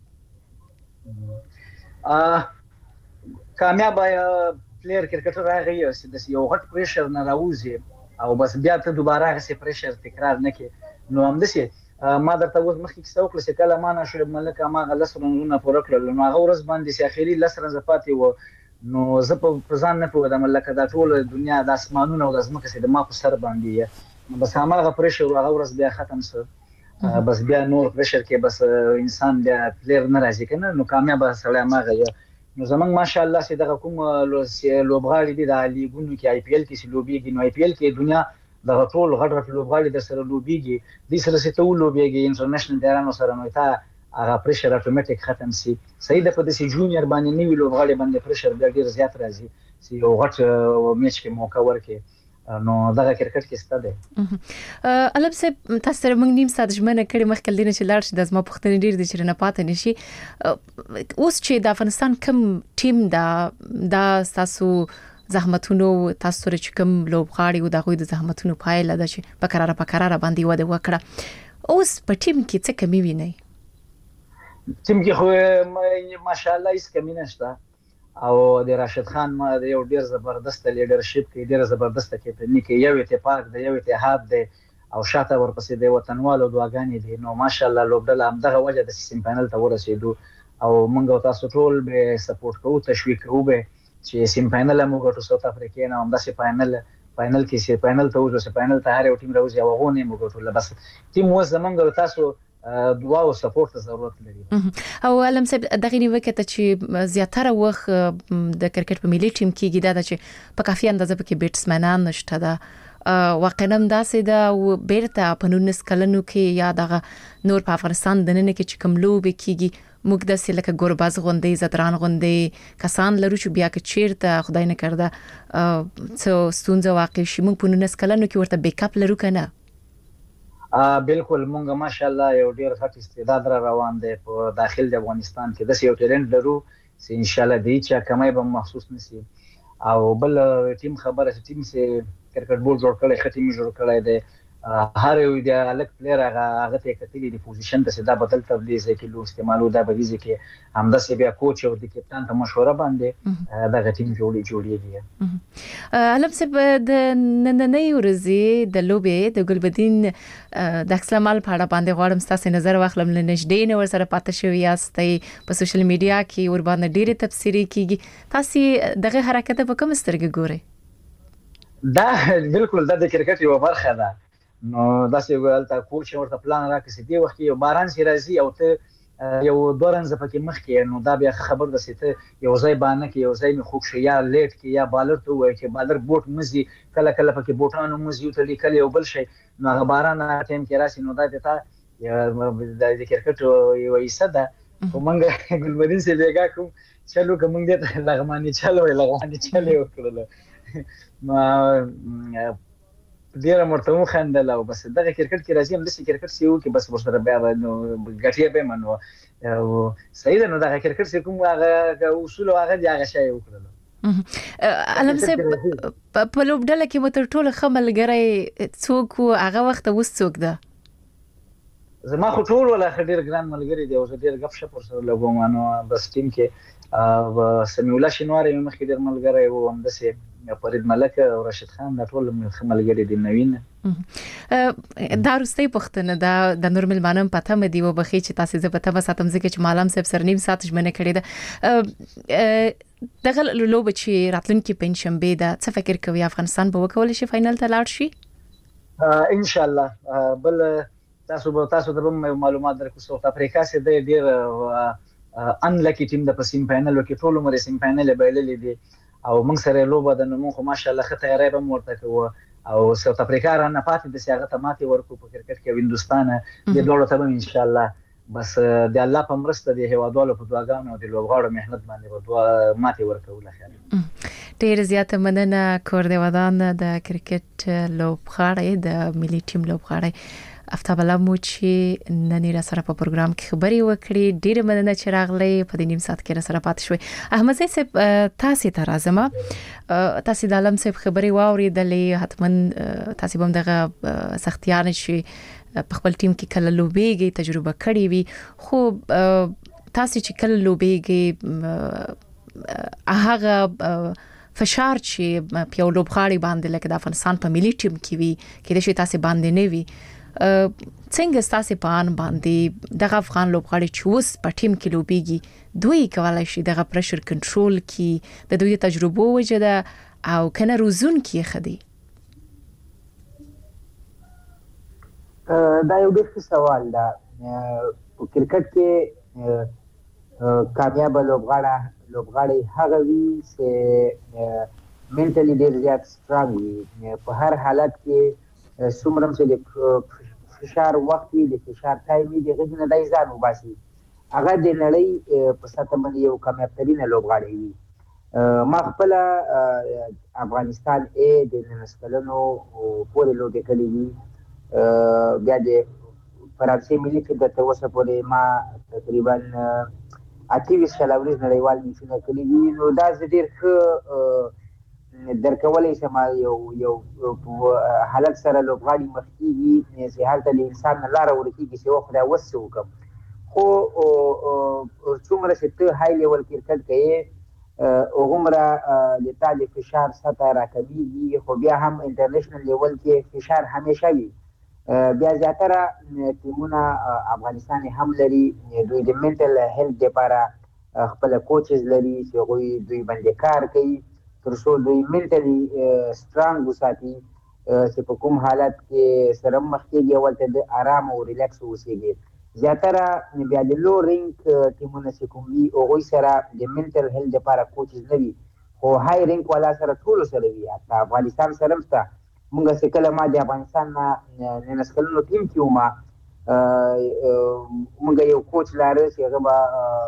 کامیاب پلیئر کرکټر راغی چې د یو غټ پریشر نه راوځي او بس بیا ته دوباره هغه پریشر تکرار نه کې نو هم دسه ما درته وځ مخکې څه وکړه چې کله ما نشو ملک ما غلس رنونه پوره کړل نو هغه ورځ باندې چې اخیری لس رنځ پاتې و نو زه په ځان نه پوهېدم لکه دا ټول دنیا د اسمانونو او د ځمکې چې د ما په سر باندې نو بس هغه پریشر هغه ورځ بیا ختم شو بس بیا نور پریشر کې بس انسان بیا پلیر نه راځي کنه نو کامیاب سره ما غیا نو زمنګ ماشاءالله چې دغه کوم لوبغاړي دي د لیګونو کې آی پی ایل کې لوبيږي نو آی پی ایل کې دنیا د ټول غټ لوبغاړي د سره لوبيږي د سره ستو لوبيږي انټرنیشنل ډیرانو سره نو تا هغه پریشر اتوماتیک ختم سي صحیح ده په دې جونیور باندې نیو لوبغاړي باندې پریشر ډیر زیات راځي چې یو غټ میچ کې موقع ورکړي نو دغه کرکټ کې ستاده الب سه تاسو سره موږ نیم ساعت ژمنه کړې مخکې دینه چې لاړ شي د زما پښتنې ډیر دي چې نه پاتې نشي اوس چې د افغانستان کوم ټیم دا تاسو زحمتونو تاسو سره چې کوم لوبغاړي او دغه د زحمتونو پایله ده چې په قراره باندې وده وکړه. اوس په ټیم کې څه کمی ویني؟ ټیم کې خو ماشاءالله هیڅ کمی نشته او د راشد خان ما د یو ډیر زبردست لیډرشپ کې ډیر زبردست کیپټنی کې یو اتفاق دی یو اتحاد دی او شاته ورپسې د وطنوالو دعاګانې دي. نو ماشاءالله لوبډله همدغه وجه د سیم فائنل ته ورسېدو او موږ تاسو ټول به سپورټ کوو تشویق کوو به چې سیم فائنل موږ ټول ساوث افریقا نه هم د فائنل کې سي فائنل ته وځو سي فائنل ته هر یو ټیم راوځي او غو نه موږ ټول بس ټیم وز زمونږ تاسو دعا او سپورټ ته ضرورت لري. او علم صاحب دغه نیوکه چې زیاتره وخت د کرکټ په ملي ټیم کې ګیدا چې په کافي اندازه کې بیټسمنان نشته ده. واقعا داسې دا او بیرته په 19 کلنو کې یا دغه نور په افغانستان د نن کې چې کوم لوب کیږي موږ د سلکه ګورباز غوندې زدران غوندې کسان لرو چې بیا کې چیرته خدای نه کړدا څو ستونزه واقع شي موږ په 19 کلنو کې ورته بیک اپ لرو کنه. بالکل مونږ ماشاءالله یو ډیر غټ استعداد را روان دی په داخل د افغانستان کې د یو ټیلنټ لرو چې ان شاء الله دی چې کمای به محسوس نشي او بل ټیم خبره ټیم سه کرکټ بورډ جوړ کړي ختمي جوړ کړي دی هر یو د الک پلیر هغه ته کتلی دی پوزیشن ته سدا بدل تبلیغ کې لو استعمالو دا بریزه کې همداسې بیا کوچ او د کپټان ته مشوره باندې دا ټیم جوړیږي. علم صاحب د نننۍ ورځې د لوبې د ګلبدین د اکسلمال په اړه باندې غواړم تاسو نظر واخلم لنجدې نو سره پاتې شوی یاستئ په سوشل میډیا کې ور باندې ډېر تفسیری کیږي تاسو دغه حرکت په کوم سترګې ګورئ؟ دا بالکل د کرکټ یو برخه ده. نو داسې ویل تا کوچ ورته پلان راکړي دی وخت یو باران سي راځي او ته یو دورنځ پکې مخ کې نو دا بیا خبر د سیته یو ځای باندې کې یو ځای می خوښ یا لیټ کې یا بالر ته وای چې بالر بوټ مزي کله کله پکې بوټانو مزي ته لیکل یو بل شي نو هغه باران ټیم کې راسي نو دا ته د کرکټ یو ایسه ده کومنګ ګلبدین سي بیګه کوم چلو کوم دې لغمانی چلو وکړل ما ډیر مرته خندل او بس دغه کرکټ کې راځي هم د کرکټ سیو کې بس ورسره بیا نو غټي به منو او صحیح نو دغه کرکټ سې کوم هغه اصول هغه دی هغه شی وکړل. علم صاحب په لوبډله کې متر ټول خملګری څوک هغه وخت وس څوک ده؟ زما خو ټول ولا ډیر ګران ملګری دی او ډیر غف شپ سره لګوم نو بس ټیم کې سمیع الله شینواری مخکې ډیر ملګری وو هم دسه فرید ملک او راشد خان دا ټول ملګری دي نوین. دا رستي پختنه دا د نورمل مانم پته مې دی و بخي چې تاسو زه پته وساتم ځکه چې مالم صاحب سرنیم ساتش منه کړی دا دغه لوب چې راتلونکي پنځشنبه دا څه فکر کوي افغانستان به وکول شي فائنل ته لاړ شي ان شاء الله. بل تاسو ته معلومات درکو ساوث افریقا سه ډیر ان لکی ټیم د پسیم فائنل کې ټول عمر سیم فائنل بایللې دي او موږ سره لوبه د نمو خو ماشاءالله خه تیاری به مرته کوو او ساوث افریقا را نه پاتې د سیاغه تماتي ورکو په کرکټ کې هندستان د دوړو ته ان شاء الله بس د الله په مرسته د هوادولو په دعاګانو او د لوبغاړو مهنت باندې ودوا ماتي ورکو لخوا. ډیر زیاته مننه کور دی ودان د کرکټ لوبغاړي د ملي ټیم لوبغاړي افتاب الله مو چې نن را سره په پروګرام کې خبري وکړي ډیر مننه چې راغلي په دې نیم ساعت کې را سره پات شوي. احمد صاحب تاسو ته راځم تاسو د علم صاحب خبري واوریدلې حتمن تاسو هم دغه سختیان شي په خپل ټیم کې کله لوبېږي تجربه کړې وي خو تاسو چې کله لوبېږي هغه فشار چې په یو لوبغاړي باندې لکه د افغانستان په ملي ټیم کې وي کې د شي تاسو باندې نه وي څنګه تاسو په ان باندې دغه افغان لوبغاړي چې اوس په ټیم کې لوبېږي دوی کولای شي دغه پرشر کنټرول کی د دوی تجربه وجده او کنه روزون کی خدي؟ دا یو ډېر سوال ده. په کرکټ کې کامیاب لوبغاړي هغه وي چې منټلی ډېر زیات سترونګ وي په هر حالت کې څومره چې د فشار وخت وي د فشار ټایم وي دغه نه دای ځان وباسي هغه د نړۍ په سطح باندې یو کامیاب ترين لوبغاړی وي. ما خپل افغانستان د 19 کلونو پورې لوبې کړې دي بیا د فرانسې ملي کې د توسه پورې ما تقریبا 28 شلاوريز نړیوال میچونه کړي دي نو دا ډېر ښه درکولای شم یو حالت سره لوبغاړي مخ کېږي چې هلته د انسان نه لاره ورکېږي چې خدای وس څه وکړم خو څومره چې ته های لیول کرکټ کوې هغومره د تا د فشار سطح راکمیږي خو بیا هم انټرنیشنل لیول کې فشار همیشه وي بیا زیاتره ټیمونه افغانستان هم لري دوی د منټل هیلث لپاره خپل کوچز لري چې هغوی دوی باندې کار کوي تر څو دوی منټلی سترانګ وساتي چې په کوم حالت کې سره مخ کېږي ولته د آرام او ریلیکس اوسېږي زیاتره بیا د لو رینک ټیمونه چې کوم وي هغوی سره د منټل هیلث لپاره کوچز نه وي خو های رینک والا سره ټولو سره وي حتی افغانستان سره هم شته مونږ چې کله ما د افغانستان نه 19 کلونو ټیم کې وم مونږ یو کوچ لاره چې هغه به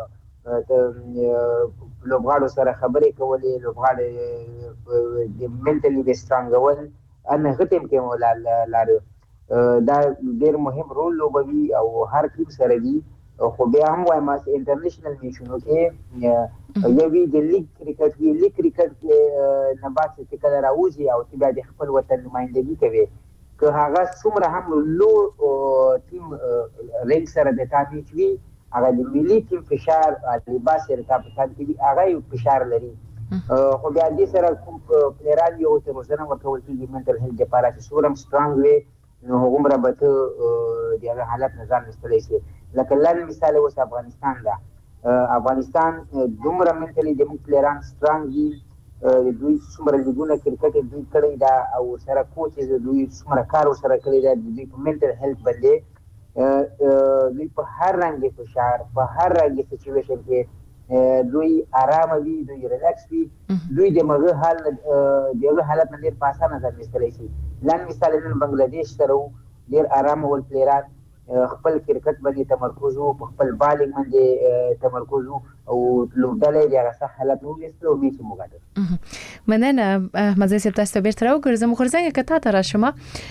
لوبغاړو سره خبرې کولې لوبغاړي د منټلی د سترانګول ان هغه ټیم کې مولا لاره دا ډېر مهم رول لوبوي او هر ټیم سره وي خو بیا هم وایم چې انټرنیشنل میچونو کې یو وی د لیګ کرکټ کې نه بعد چې کله راوځي او چې بیا د خپل وطن نمائندګي کوي که هغه څومره هم لو ټیم رینک سره د تا میچ وي هغه د ملي ټیم فشار لباس سره کاپټان کې هغه یو فشار لري خو بیا دې سره کوم پلیران یو ته روزنه ورکول کېږي منټل هیلث لپاره چې څومره سترانګ وي نو هغومره به ته د هغه حالت نه ځان ایستلی شي لکه لنډ مثال اوس افغانستان ده افغانستان دومره منټلی زموږ پلیران سترانګ دي دوی څومره لیګونه کرکټ دوی کړی ده او سره کوچز دوی څومره کار ورسره کړی ده دوی په منټل هیلث باندې دوی په هر رنګ فشار په هر رنګ سچویشن کې دوی آرام وي دوی ریلیکس وي دوی د مغه حالت نه ډېر په اسانه ځان ایستلی شي لاندې مثال نن بنګلادیش سره ډېر آرام ول پلیران خپل کرکټ باندې تمرکز وو په خپل بالینګ باندې تمرکز وو او لوبډلې د هغه څه حالت نو ویستلو میچ موږ مننه احمد زی صاحب تاسو بیرته راوګرځم خو څنګه کته ته راشم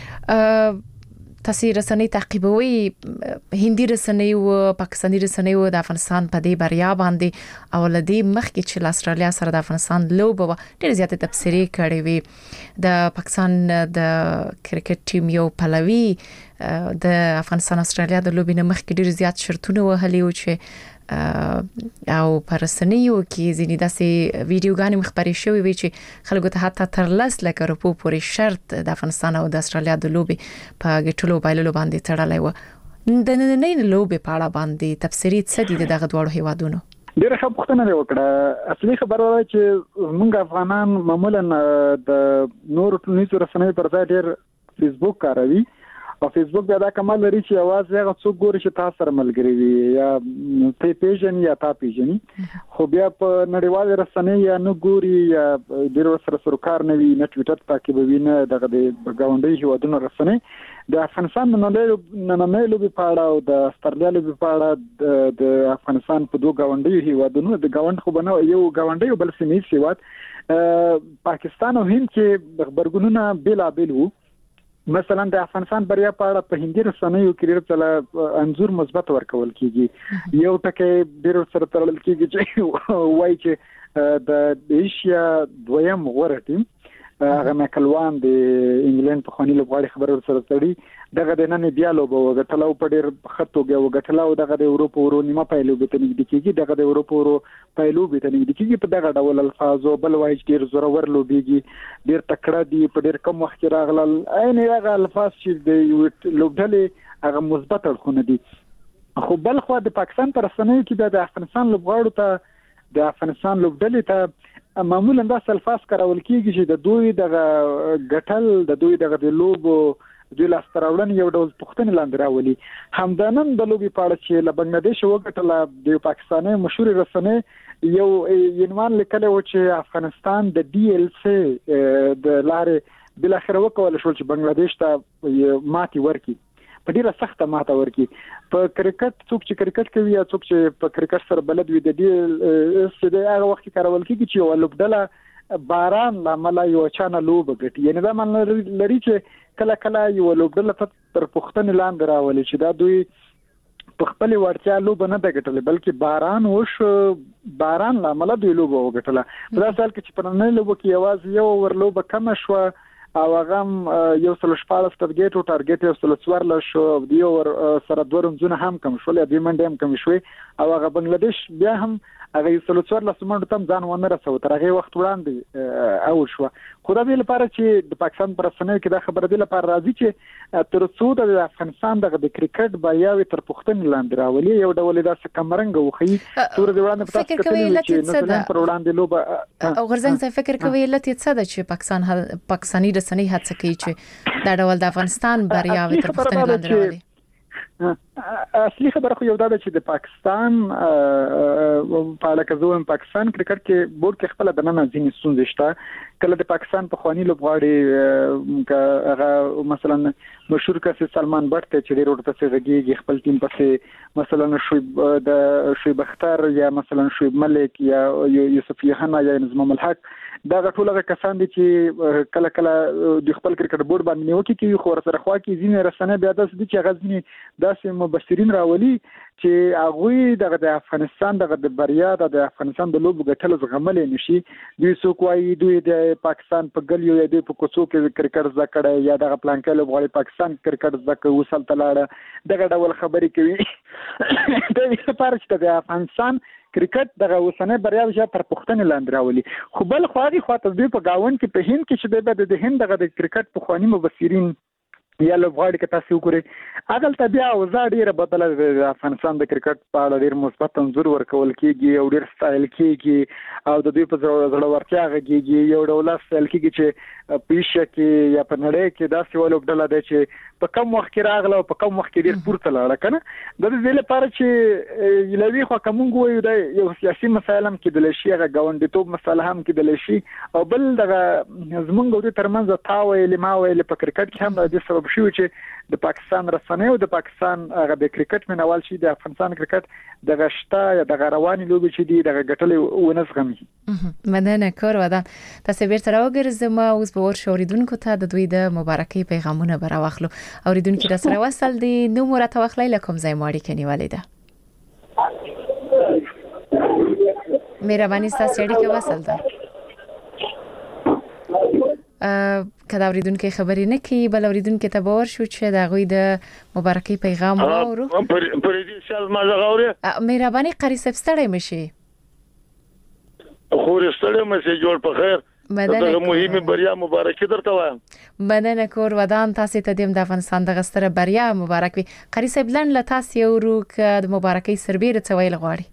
تاسو رسنۍ تعقیبوي هندي رسنۍ او پاکستاني رسنۍ او د افغانستان په دې بریا باندې او لدی مخکې چې استرالیا سره د افغانستان لوبه ډېر زیاته تبصرې کړې وي د پاکستان د کرکټ ټیم یو پلوي د افغانستان استرالیا د لوبې نه مخکې ډېر زیات شرطونه وهلي او چې او پرسنیو کې ځینې داسې ویډیوګانې مخبري شوې وي چې خلکو ته حتی تر 10 لک روپو پورې شرط د افغانستان او د استرالیا د لوبې په ګټلو بایللو باندې تړلای و د نن لوبې په اړه باندې تفسیري څه دي دغه دوه هیوادونو ډیره ښه پوښتنه وکړه اصلي خبره ده چې موږ افغانان معمولا د نور ټولنیزو رسنیو پر ځای ډیر فیسبوک کاروي او فیسبوک دا کمال لري چې आवाज هغه څوک ګوري چې تاسو سره ملګری وي یا په پیژن یا تا پیژني خو بیا په نړیوال رسنۍ یا نو ګوري یا ډیر سره کار نه وي نه ټویټر تعقیبوي نه دغه د گاونډي هیوادونو رسنۍ د افغانستان نننۍ لوبې په اړه او د استرالیا لوبې په اړه د افغانستان په دوه گاونډي هیوادونو د گاوند خو بنو یو گاونډي بل سیمې هیواد پاکستان او هند کې خبرګونونه بېلابېل وو مثلا د افغانستان بریا په اړه په هندي رسنیو کې ډېر څه انزور مثبت ورکول کیږي یو ټکی ډېر سره تړل کیږي چې وایي چې د ایشیا دویم غوره ټیم هغه مکلوان د انګلند په خونی لوبغاړي خبر سره تړي دغه د نن بیا لوبه وګټلو په ډېر خطوګه وګټلو دغه د اروپا ورو نیمه پایلو به تنګ کیږي دغه د اروپا ورو پایلو به تنګ کیږي په دغه ډول الفاظو بل وایي ډېر زورور لوبيږي ډېر تکړه دي په ډېر کم وخت راغلل عین هغه الفاظ چې د لوبډلې هغه مثبت اړخونه دي خو بل خو د پاکستان پر رسنیو کې د افغانستان لوبغاړو ته د افغانستان لوبډلې ته معمولا دا الفاظ کارول کیږي چې د دوی دغه غټل د دوی دغه لوبو دوی لاستراولن یو ډول پښتني لاندې راولي همدانن د لوبي پاړه چې له بنگلاديش وګټل د پاکستاني مشهور رسنۍ یو عنوان لیکلی و چې افغانستان د DLC د لارې بل اخر وکول شو چې بنگلاديش ته ماتي ورکي په ډیره سخته ماته ورکي په کرکټ څوک چې کرکټ کوي یا څوک چې په کرکټ سره بلد وي د دې چې د هغه وخت کارول کیږي چې یو لوبډله باران لامل یو چانه لوب غټي یعنی دا معنی لري چې کله کله یو لوبډله تر پښتنې لاندې راولي چې دا دوی په خپل ورتیا لوب نه د ګټل بلکې باران لامل د لوب وګټله په داسې حال کې چې په نن لوب کې یوازې یو ورلوب کم شو او هغه یو سل شپاړس ټارګټ یو سل 14 شو دی ور سره دوه رمزونه هم کم شول د منډه هم کم شوي او هغه بنگلاديش بیا هم هغه یو سل 14 منډه تم ځان ونه رسو تر هغه وخت وړاندې او شو خو د لپاره چې د پاکستان پر سنوي کې دا خبره د لپاره راځي چې تر څو د افغانستان د کرکټ بایاوي تر پښتون لاندې راولي یو ډول داسې کمرنګ وخی تور دی وړاندې پتاس کتلې چې نو پر وړاندې لوب او غرزنګ څه فکر کوي لته څه د چې پاکستاني رسنۍ هڅه کوي چې دا ډول د افغانستان بریاوي تر پښتون لاندې راولي اصلي خبره خو یو دا چې د پاکستان په اړه کوم پاکستان کرکټ کې بورډ کې خپل د نن ځینې ستونزې شته کله د پاکستان په خواني لوبغاړي هغه مثلا مشهور کس سلمان بټ چې ډېر ورته څنګه خپل ټیم پسې مثلا شعیب اختر یا مثلا شعیب ملک یا یوسف یحنا یا نظم الحق دا ټول کسان دي چې کله کله د خپل کرکټ بورډ باندې نیوکه کوي خو سره خوا کې ځینې رسنۍ بیا داسې دي چې غزنی داسې مبصرین راولي چې هغه د افغانستان د بریا د افغانستان د لوب غټل زغمل نشي دوی څوک وايي دوی د پاکستان په ګلیو یا د کوڅو کې کرکټ زکړه یا د پلان کې لوبغاړي پاکستان کرکټ زکه وصل تلاړه دغه ډول خبرې کوي د لپاره چې د افغانستان کرکټ دغه وسنه بریا چې تر پښتون لاندې راولي خو بل خواته دوی په گاون کې په هند کې چې د هند دغه کرکټ په خواني مبصرین یا لوبغاړي کې تاسو وګورئ اګل طبيعه او ډیره بدله د افغانستان د کرکټ په اړه ډیر مثبت انځور ورکول کیږي او ډیر سټایل کیږي او د دوی په زړه ورتیا غږیږي یو ډول سټایل کیږي چې پیشه کې یا په نړۍ کې داسې ولوبډله ده چې په کم وخت کې راغله او په کم وخت کې ډیر پورته لاړه کنه د دې لپاره چې لوي خو کوم وایو د یو سیاسي مسایل هم کې د لشي هغه غونډیتوب مسله هم کې د لشي او بل دغه زمونږ د ترمنځ تاویل ما ویل په کرکټ کې هم د سبب شو چې د پاکستان رسنۍ او د پاکستان هغه د کرکټ منوال شي د افغانستان کرکټ د غشتا یا د غرواني لوبي چې دی د غټلې ونسغمي مننه کور ودان تاسو بیرته راوګرځم اوس به ور شوریدونکو ته د دوی د مبارکي پیغامونه براوخلو اوریدونکو د سره وصل دي نو مرته وخلای لکم زای ماړي کني والده مهرباني تاسو اړیکه وصل ده کله اوریدونکو خبرې نه کوي بل اوریدونکو ته باور شو چې دا غوي د مبارکي پیغام وورو پر دې شال ما زغاوري مهرباني قاری سبستړی مشي خو رستړی مشه جوړ په خیر دغه مهمه بریا مبارکي درته وایم مننه کور ودان تاسو ته د افغانستان د غستره بریا مبارک وي قاری صاحب لن ل تاسو یو رو ک د مبارکي سربېره څویل غواړي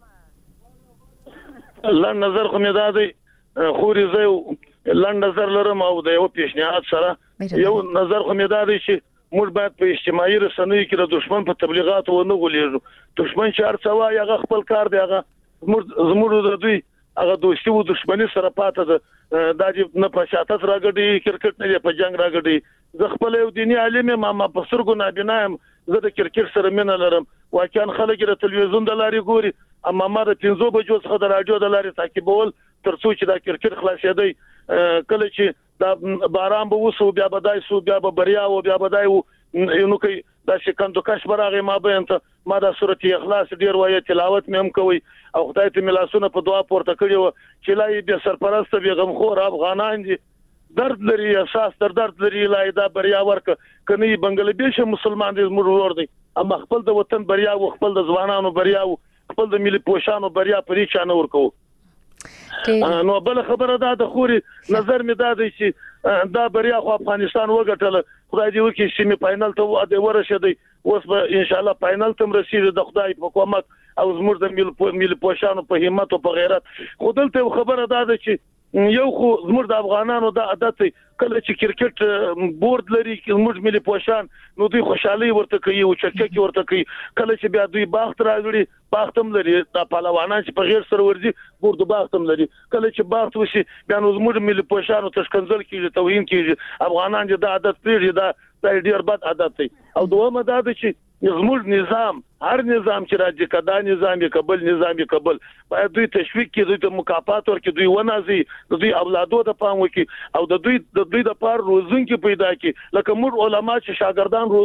لن نظر خو مې دادی خوري زه لن نظر لرم او د یو پیشنهاد سره یو نظر خو مې دادی چې موږ باید په اجتماعي رسنیو کې د دشمن په تبلیغات و نه غولېږو دشمن شهر څوا هغه خپل کار دی هغه زموږ د دوی هغه دوستي او دښمنی سره پاته ده دا چې نه په شاتت راګړي کرکټ نه په جنگ راګړي زه خپل یو دینی عالم ما په سرګو نابینا زه د کرکټ سره مینه لرم واقعا خلک د تلویزیون د لارې ګوري اما ما د 5 بجو څخه د رادیو د لارې تعقیبول تر څو چې دا کرکټ خلاصېدی کله چې دا باران به وسو بیا بدای سو بیا به بریا او بیا بدای نو کوي دا شکندو کش براغه ما بیان ته ما د سورته اخلاص ډیر وایي تلاوت مې هم کوي او خدای ته ملاسونه په دعا پورته کړی و چې لای به سرپرست به غمخور افغانان دي درد لري احساس درد لري لای دا بریا ورک کني بنگلاديش مسلمان دي مرور دي اما خپل د وطن بریا او خپل د ځوانانو بریا او خپل د ملي پوشانو بریا پرې چانه ورکو نو بل خبره ده د خوري نظر می ده چې دا بریا خو افغانستان وګټل خدای دې وکړي چې می فائنل ته د ورشدي اوس به ان شاء الله فائنل ته رسیدي د خدای په کومک او زموږ د ملي پوشانو په همت او په غیرت خودلته خبره ده چې یو خو زموږ د افغانانو د عادت کله چې کرکټ بورډ لري زموږ ملي پوشان نو دوی خوشحالي ورته کوي او چکچکی ورته کوي کله چې بیا دوی باغ راغړي باغتم لري د پهلوانان چې په غیر سره ورځي بورډ باغتم لري کله چې باغ وشي بیا نو زموږ ملي پوشانو تشکنځل کیږي توهین کیږي افغانان د عادت پیږي دا ډیر بد عادت دی او دومره دا چې زموږ نظام هر نظام چې راځي کدا نظام کابل نظام کابل باید دوی تشویق کړي دوی ته مکافات ورکړي دوی ونازي دوی اولادو ته پام وکړي او د دوی د پار روزونکو پیدا کړي لکه موږ علما چې شاګردان روزو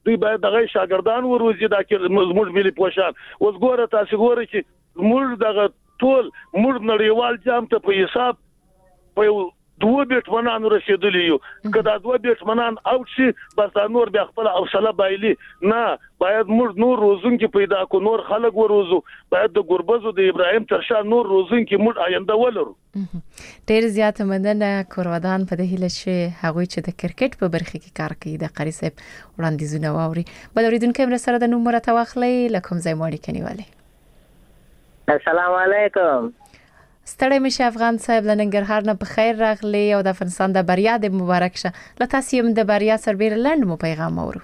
دوی باید دغه شاګردان وروزي دا کې موږ ملي پوشان اوس ګوره تاسو ګوره چې موږ دغه ټول موږ نړیوال جام ته په حساب په 2 بیټمنان رسیدلی یو کدا 2 بیټمنان او چې بس نور بیا خپل حوصله بایلی نه باید موږ نور روزون کې پیدا کو نور خلک وروزو باید د ګربزو د ابراهیم ترشا نور روزون کې موږ آینده ولرو ډیر زیات مننه کورودان په دې هله چې هغه چې د کرکټ په برخه کې کار کوي د قاری صاحب وړاندیزونه واوري بل اوریدونکو هم سره د نومره تواخلي لکم ځای ماړي کنيواله السلام علیکم ستړی مشه افغان صاحب لنګرهار نه په خیر راغلی او د افغانستان د بریا د مبارک شه لتاسو هم د بریا سربېر لند مو پیغام اورو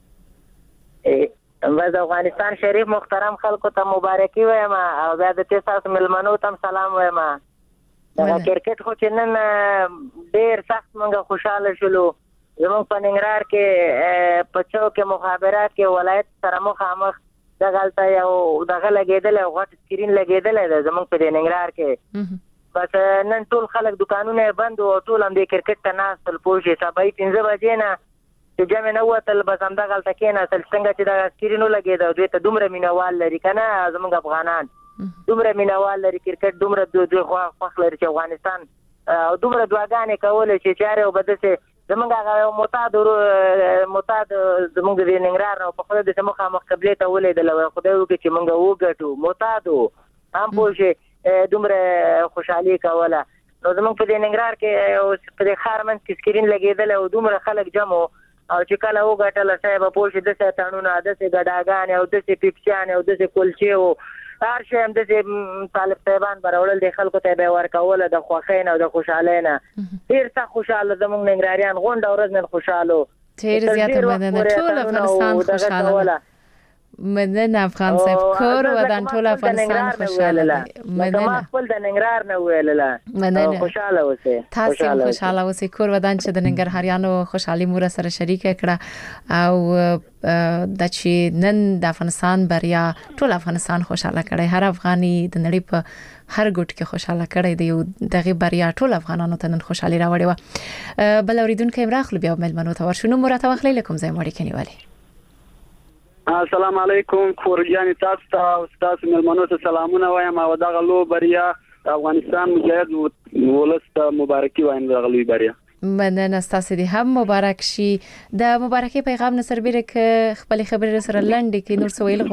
د افغانستان شریف محترم خلکو ته مبارکي وایم او بیا د تاسو ملمنو ته سلام وایم دا کرکټ خو چې نن ډېر سخت مونږه خوشاله شولو زموږ په ننګرهار کې په چوک مخابرات کې ولایت سره مخامخ دا غلطه یو دغه لګیدل او غټ سکرین لګیدل د زمونږ په ننګرهار کې بس نن ټول خلک دکانونه بند او ټول هم د کرکټ ته ناستل پوښي سبای 15 بجې نه چې جمع نه وتل بس هم دا غلطه کې نه تل څنګه چې دا سکرینو لګیدا دوی ته دومره مینوال لري کنه زمونږ افغانان دومره مینوال لري کرکټ دومره دوی خوښ لري چې افغانستان او دومره دعاګانې کول چې چاره وبدسه زمونږ معتاد زمونږ د ننګرهار او په خپل د سمخه مقابله ته ولیدل او خدای وکړي چې مونږ وګټو معتادو هم پوښي دومره خوشحالي کوله نو زمونږ په ننګرهار کې په خارمن کې سکرین لګیدل او دومره خلک جمع او چې کله وګټل صاحب پوښي د ستانونو د ګډاګان او د پیپچان او د کلچې او هر شي هم د طالب صاحبان برول د خلکو ته به ورکول د خوښین او د خوشالینه ډیر څه خوشاله زمونږ ننګراریان غونډه ورځ نن خوشاله ډیر زیاته مننه ټول افغانستان خوشاله مننه افغان صاحب کور ودان ټول افغانستان خوشاله مننه خپل د ننګرهار نه ویلله مننه خوشاله اوسئ تاسو خوشاله اوسئ کور ودان چې د ننګرهاریانو خوشحالي مور سره شریک کړه او د چې نن د افغانستان بریا ټول افغانستان خوشاله کړي هر افغاني د نړۍ په هر ګوټ کې خوشاله کړي دی دغه بریا ټول افغانانو ته نن خوشحالي راوړي و بل اوریدونکو امراخلو بیا ملمنو ته ورشنو مرته وخلې لكم زي مړي کنيواله السلام علیکم کورجانی تاسو ته او تاسو ملمنو ته سلامونه وایم او دغه لو بریا افغانستان مجاهد ولست مبارکي وایم دغه لوی بریا مننه تاسو دې هم مبارک شي د مبارکي پیغام نصر بیره ک خپل خبرې سره لنډ کې نور سویل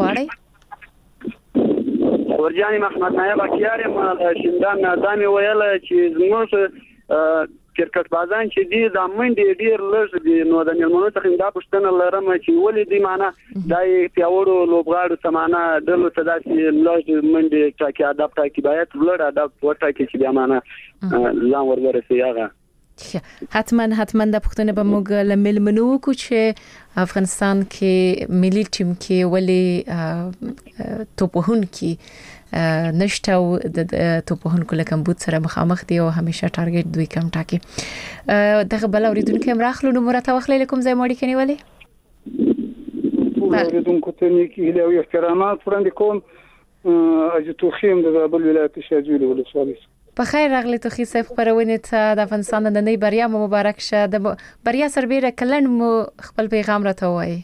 غواړي کورجانی محمد نایب اکیار ما شیندان دامي ویل چې زموږ کرکټ بازان چې دي د منډي ډیر لږ دي نو د ملمنو څخه دا پښتنه لرم چې ولې دي معنا دای پیاوړو لوبغاړو سمانه دلو تداسي لږ منډي ټاکي ادب ټاکي باید ولر ادب ورټاکي چې بیا معنا ځان ورورسي هغه حتما د پښتنه به موږ لملمنو کو چې افغانستان کې ملي ټیم کې ولې توپهون کې نشته او د توپهون کله کمبود سره مخامخ دی او همیشه ټارګټ دوی کم ټاکي دغه بل اوریدونکو امراخلو نو مرته وخلې لكم زي مړي کنيواله اوریدونکو ته نیکی له احترامات وړاندې کوم اجتو خیم د بل ولایت شاجولی ولسوالۍ په خیر راغلی توخی صاحب خبرونه ته د افغانستان د نړۍ بریا مبارک شه د بریا سربېره کلن مو خپل پیغام راته وایي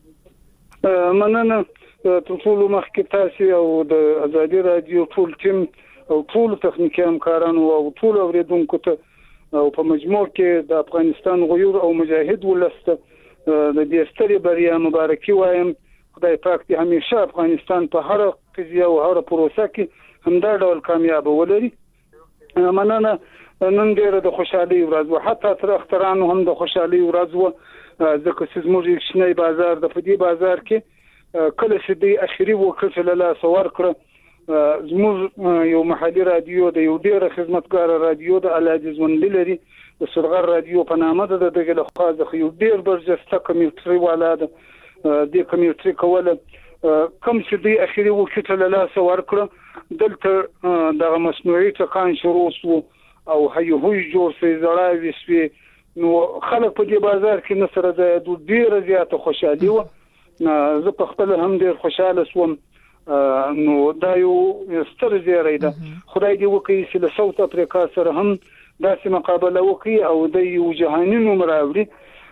مننه ټول مخکې تاسو او د ازادي رادیو ټول ټیم او ټول تخنیکی همکارانو او ټول اوریدونکو ته او په مجموع کې د افغانستان غیور او مجاهد ولسته د دې ستړي بریا مبارکي وایم خدای پاک دې همیشه افغانستان په هر قضیه او هر پروسه کې همدا ډول کامیاب ولري مننه نن ډېر د خوشحالي ورځ و حتی تر اخترانو هم د خوشحالي ورځ و ځکه چې زموږ شنه بازار د فدی بازار کې کله چې د اخیری وکړه له سوار کړ زموږ یو محلي رادیو د یو ډېر خدمتګار رادیو د الاجز وندل لري د سرغر رادیو په نامه د دغه لخوا د یو ډېر برجسته کمیوټري والاده د کمیوټري کوله کوم چې د اخیری وکړه له سوار کړ دلته د مصنوعي ټکان شروع شو او هيهوي جوړ شي زړاوي سوي نو خلک په دې بازار کې نصر زیات ډېر زیاته خوشالي و زه په خپل هم ډېر خوشاله شوم نو دا یو ستر زیری ده خدای دې وکړي چې له ساوث افریقا سره هم داسې مقابله وکړي او د یو جهاني نوم راوړي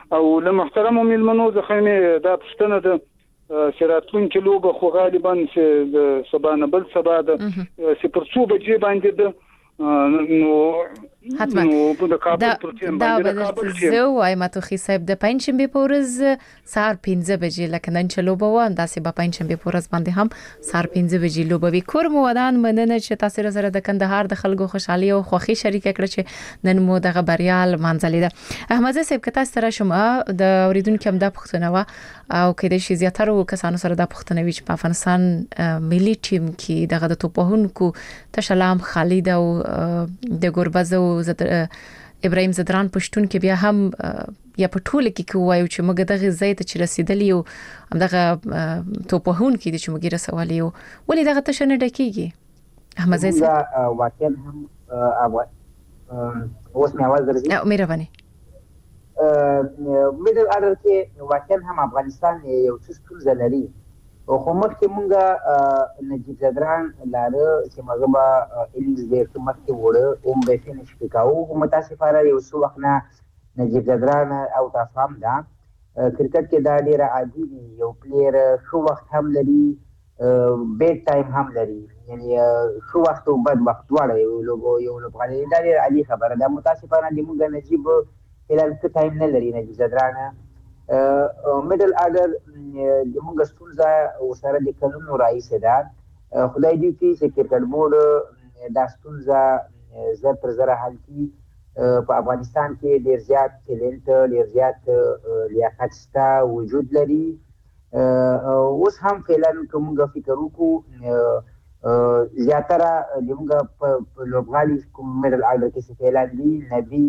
او له محترم میلمنو ځخه مې دا پښتنه د شراتون کې لوبه خو غالبا د سبا نه بل سبا د صفر څو بجې باندې د نو حتما دا به زه وایم اتوخي صاحب د پنځشنبه په ورځ سهار 15 بجې لکه نن چې لوبه و انداسې به پنځشنبه په ورځ باندې هم سهار 15 بجې لوبه وي. کور مو ودان مننه چې تاسو سره د کندهار د خلکو خوشحالي او خوښي شریک کړه چې نن مو دغه بریال منځلې ده. احمد صاحب که تاسو سره شوم د اوریدونکو هم د پښتنه و او کې د شي زیاتره کسانو سره د پښتنه وی چې په افغانستان ملي ټیم کې دغه د توپهونکو تشلام خالد او د ګوربز او ابراهيم زدران پښتون کې بیا هم یا په ټوله کې وایو چې موږ دغه ځای ته چې رسیدلی او دغه توپهون کې چې موږ رسولي او ولې دغه تشنه ډکیږي احمد زئی صاحب واقعا هم اوس مې आवाज درځي مهرباني میډل اډر کې واقعا هم افغانستان یو څه ستونزه لري او خو مخکې مونږه نجیب زدران لاره چې موږ به انګلیس ډېر مخکې وړه او به فینش وکاو متاسفانه یو څو وخت نه نجیب زدران او تاسو هم دا کرکټ کې دا ډېر عادي دی یو پلیر شو وخت هم لري بیډ ټایم هم لري یعنی شو وخت او بد وخت دواړه یو لوبغاړی دا ډېر عادي خبره ده متاسفانه د مونږ نجیب فعلا څه ټایم نه لري نجیب زدران میډل اډر د موږ ستونزه ورسره د قانون رئیس ده خدای دې چې کرکټ بورډ دا ستونزه زر تر زر حل کړي په افغانستان کې ډېر زیات ټیلنټ ډېر زیات لیاقت شته وجود لري اوس هم فعلا کومه فکر وکړو زیاتره د موږ په لوبغالي کوم میډل اډر کې فعلا دي نبی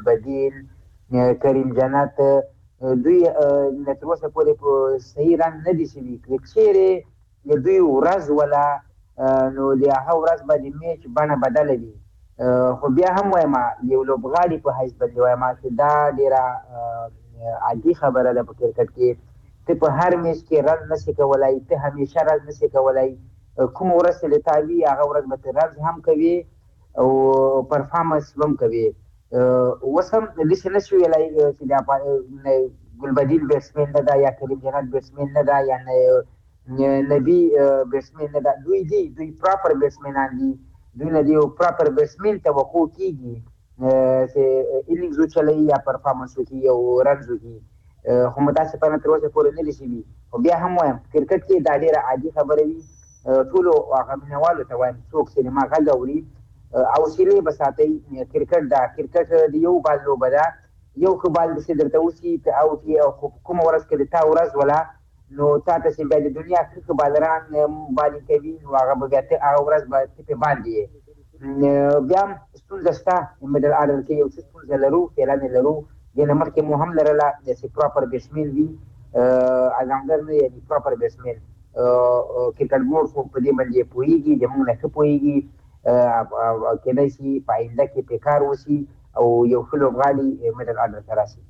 ګلبدین کریم جنت دوی د تر اوسه پورې په صحیح رنګ نه دي شوي که چیرې د دوی ورځ ولا نو د هغه ورځ به د میچ بڼه بدله وي خو بیا هم وایم یو لوبغاړي په حیث باندې وایم چې دا ډېره عادي خبره ده په کرکټ کې ته په هر میچ کې رن نشې کولی ته همیشه رن نشې کولی کوم ورځ چې له تا وي هغه ورځ به ته رن هم کوي او پرفارمنس هم کوي اوس هم داسې نشو ویلی چې د ګلبدین بیټسمین نه ده یا کریم جنت بیټسمین نه ده یا نبی بیټسمین نه ده دوی پراپر بیټسمینان دي دوی نه د یو پراپر بیټسمین توقع کېږي چې انینګز وچلوي یا پرفارمنس وکړي او رنز وکړي خو متاسفانه تر اوسه پورې نه دي شوي خو بیا هم وایم کرکټ کې دا ډېره عادي خبره وي ټولو هغه مینوالو ته وایم څوک سینما غږ اوري حوصلې به ساتئ کرکټ دا کرکټ د یو بال لوبه ده یو ښه بال داسې درته وسي ته اوټ یې او کومه ورځ کې د تا ورځ ولا نو تا ته چې بیا د دنیا ښه بالران بالینګ کوي نو هغه به بیا ته هغه ورځ به ته پرې باندې بیا هم ستونزه شته میډل اډر کې یو څه ستونزه لرو فعلا یې لرو دې نه مخکې مو هم لرله داسې پراپر بیټسمین وي الرانډر نه یعنې پراپر بیټسمین کرکټ بورډ خو په دې باندې پوهېږي د موږ نه ښه پوهېږي کېدای شي په آینده کې پې کار وشي او یو ښه لوبغاړي میډل اډر ته راشي.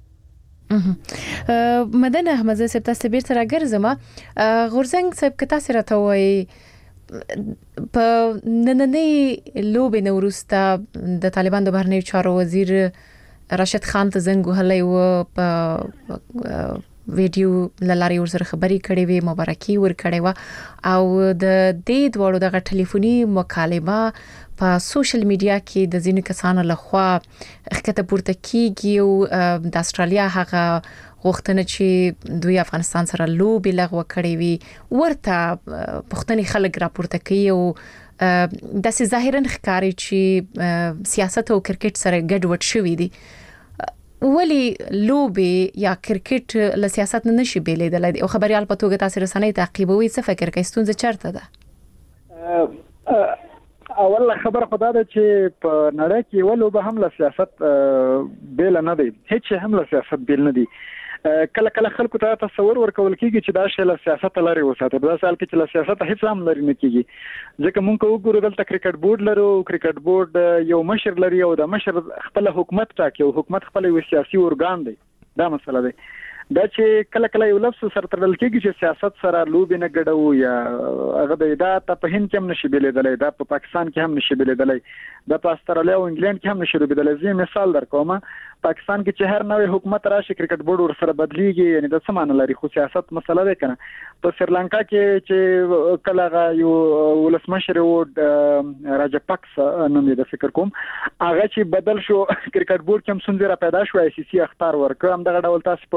مدن احمد زئی صاحب تاسو بیرته راګرځم غورزنګ صاحب که تاسو راته وایي په نننۍ لوبې نه وروسته د طالبان د بهرنیو چارو وزیر راشد خان ته زنګ وهلی و په ویډیو لاري ورسره خبري کړې وي مبارکي ور کړې و او د دې دوړو دغه ټلیفوني مکالمه په سوشل میډیا کې د ځینو کسانو لخوا ښکته پورته کیږي او د استرالیا هغه غوښتنه چې دوی افغانستان سره لوبې لغوه کړې وي ورته پښتني خلک راپورته کوي او داسې ظاهرا ښکاري چې سیاست او کرکټ سره ګډوډ شوی دي ولی لوبې یا کرکټ له سیاست نه نشي بیلیدل او خبريال په توګه تاسو رسنۍ تعقیبوي څه فکر کوي ستونزه چیرته ده اوله خبره خدا ده چې په نړۍ کې ولوبه هم له سیاست بیل نه دی هیڅ هم له سیاست بیل نه دی کله کله خلکو ته تصور ورکول کیږي چې دا شی له سیاست لري وساته په سال کې چې له سیاست هیڅ هم لري نه کیږي ځکه مونږ وګورو دلته کرکټ بورډ لرو کرکټ بورډ یو مشر لري او د مشر خپل حکومت ټاکي او حکومت خپل یو سیاسي ارګان دی دا مسله ده دا چې کله کله یو لفظ سره تړل کېږي چې سیاست سره لوبې نه ګډو یا هغه د دا په هند کې هم نشي بلیدلای، دا په پاکستان کې هم نشي بلیدلای، دا په استرالیا او انګلند کې هم نشي بلیدلای. زه مثال درکوم، پاکستان کې چې هر نوې حکومت راشي کرکټ بورډ ور سره بدلیږي، یعنی د څه معنی لري؟ خو سیاست مسله ده کنه. په سریلانکا کې چې کله یو ولسمشر و راجپاکس نوم یې د فکر کوم، هغه چې بدل شو کرکټ بورډ کې هم څنګه را پیدا شو، ICC اختار ورکړ. هم دغه ډول تاسو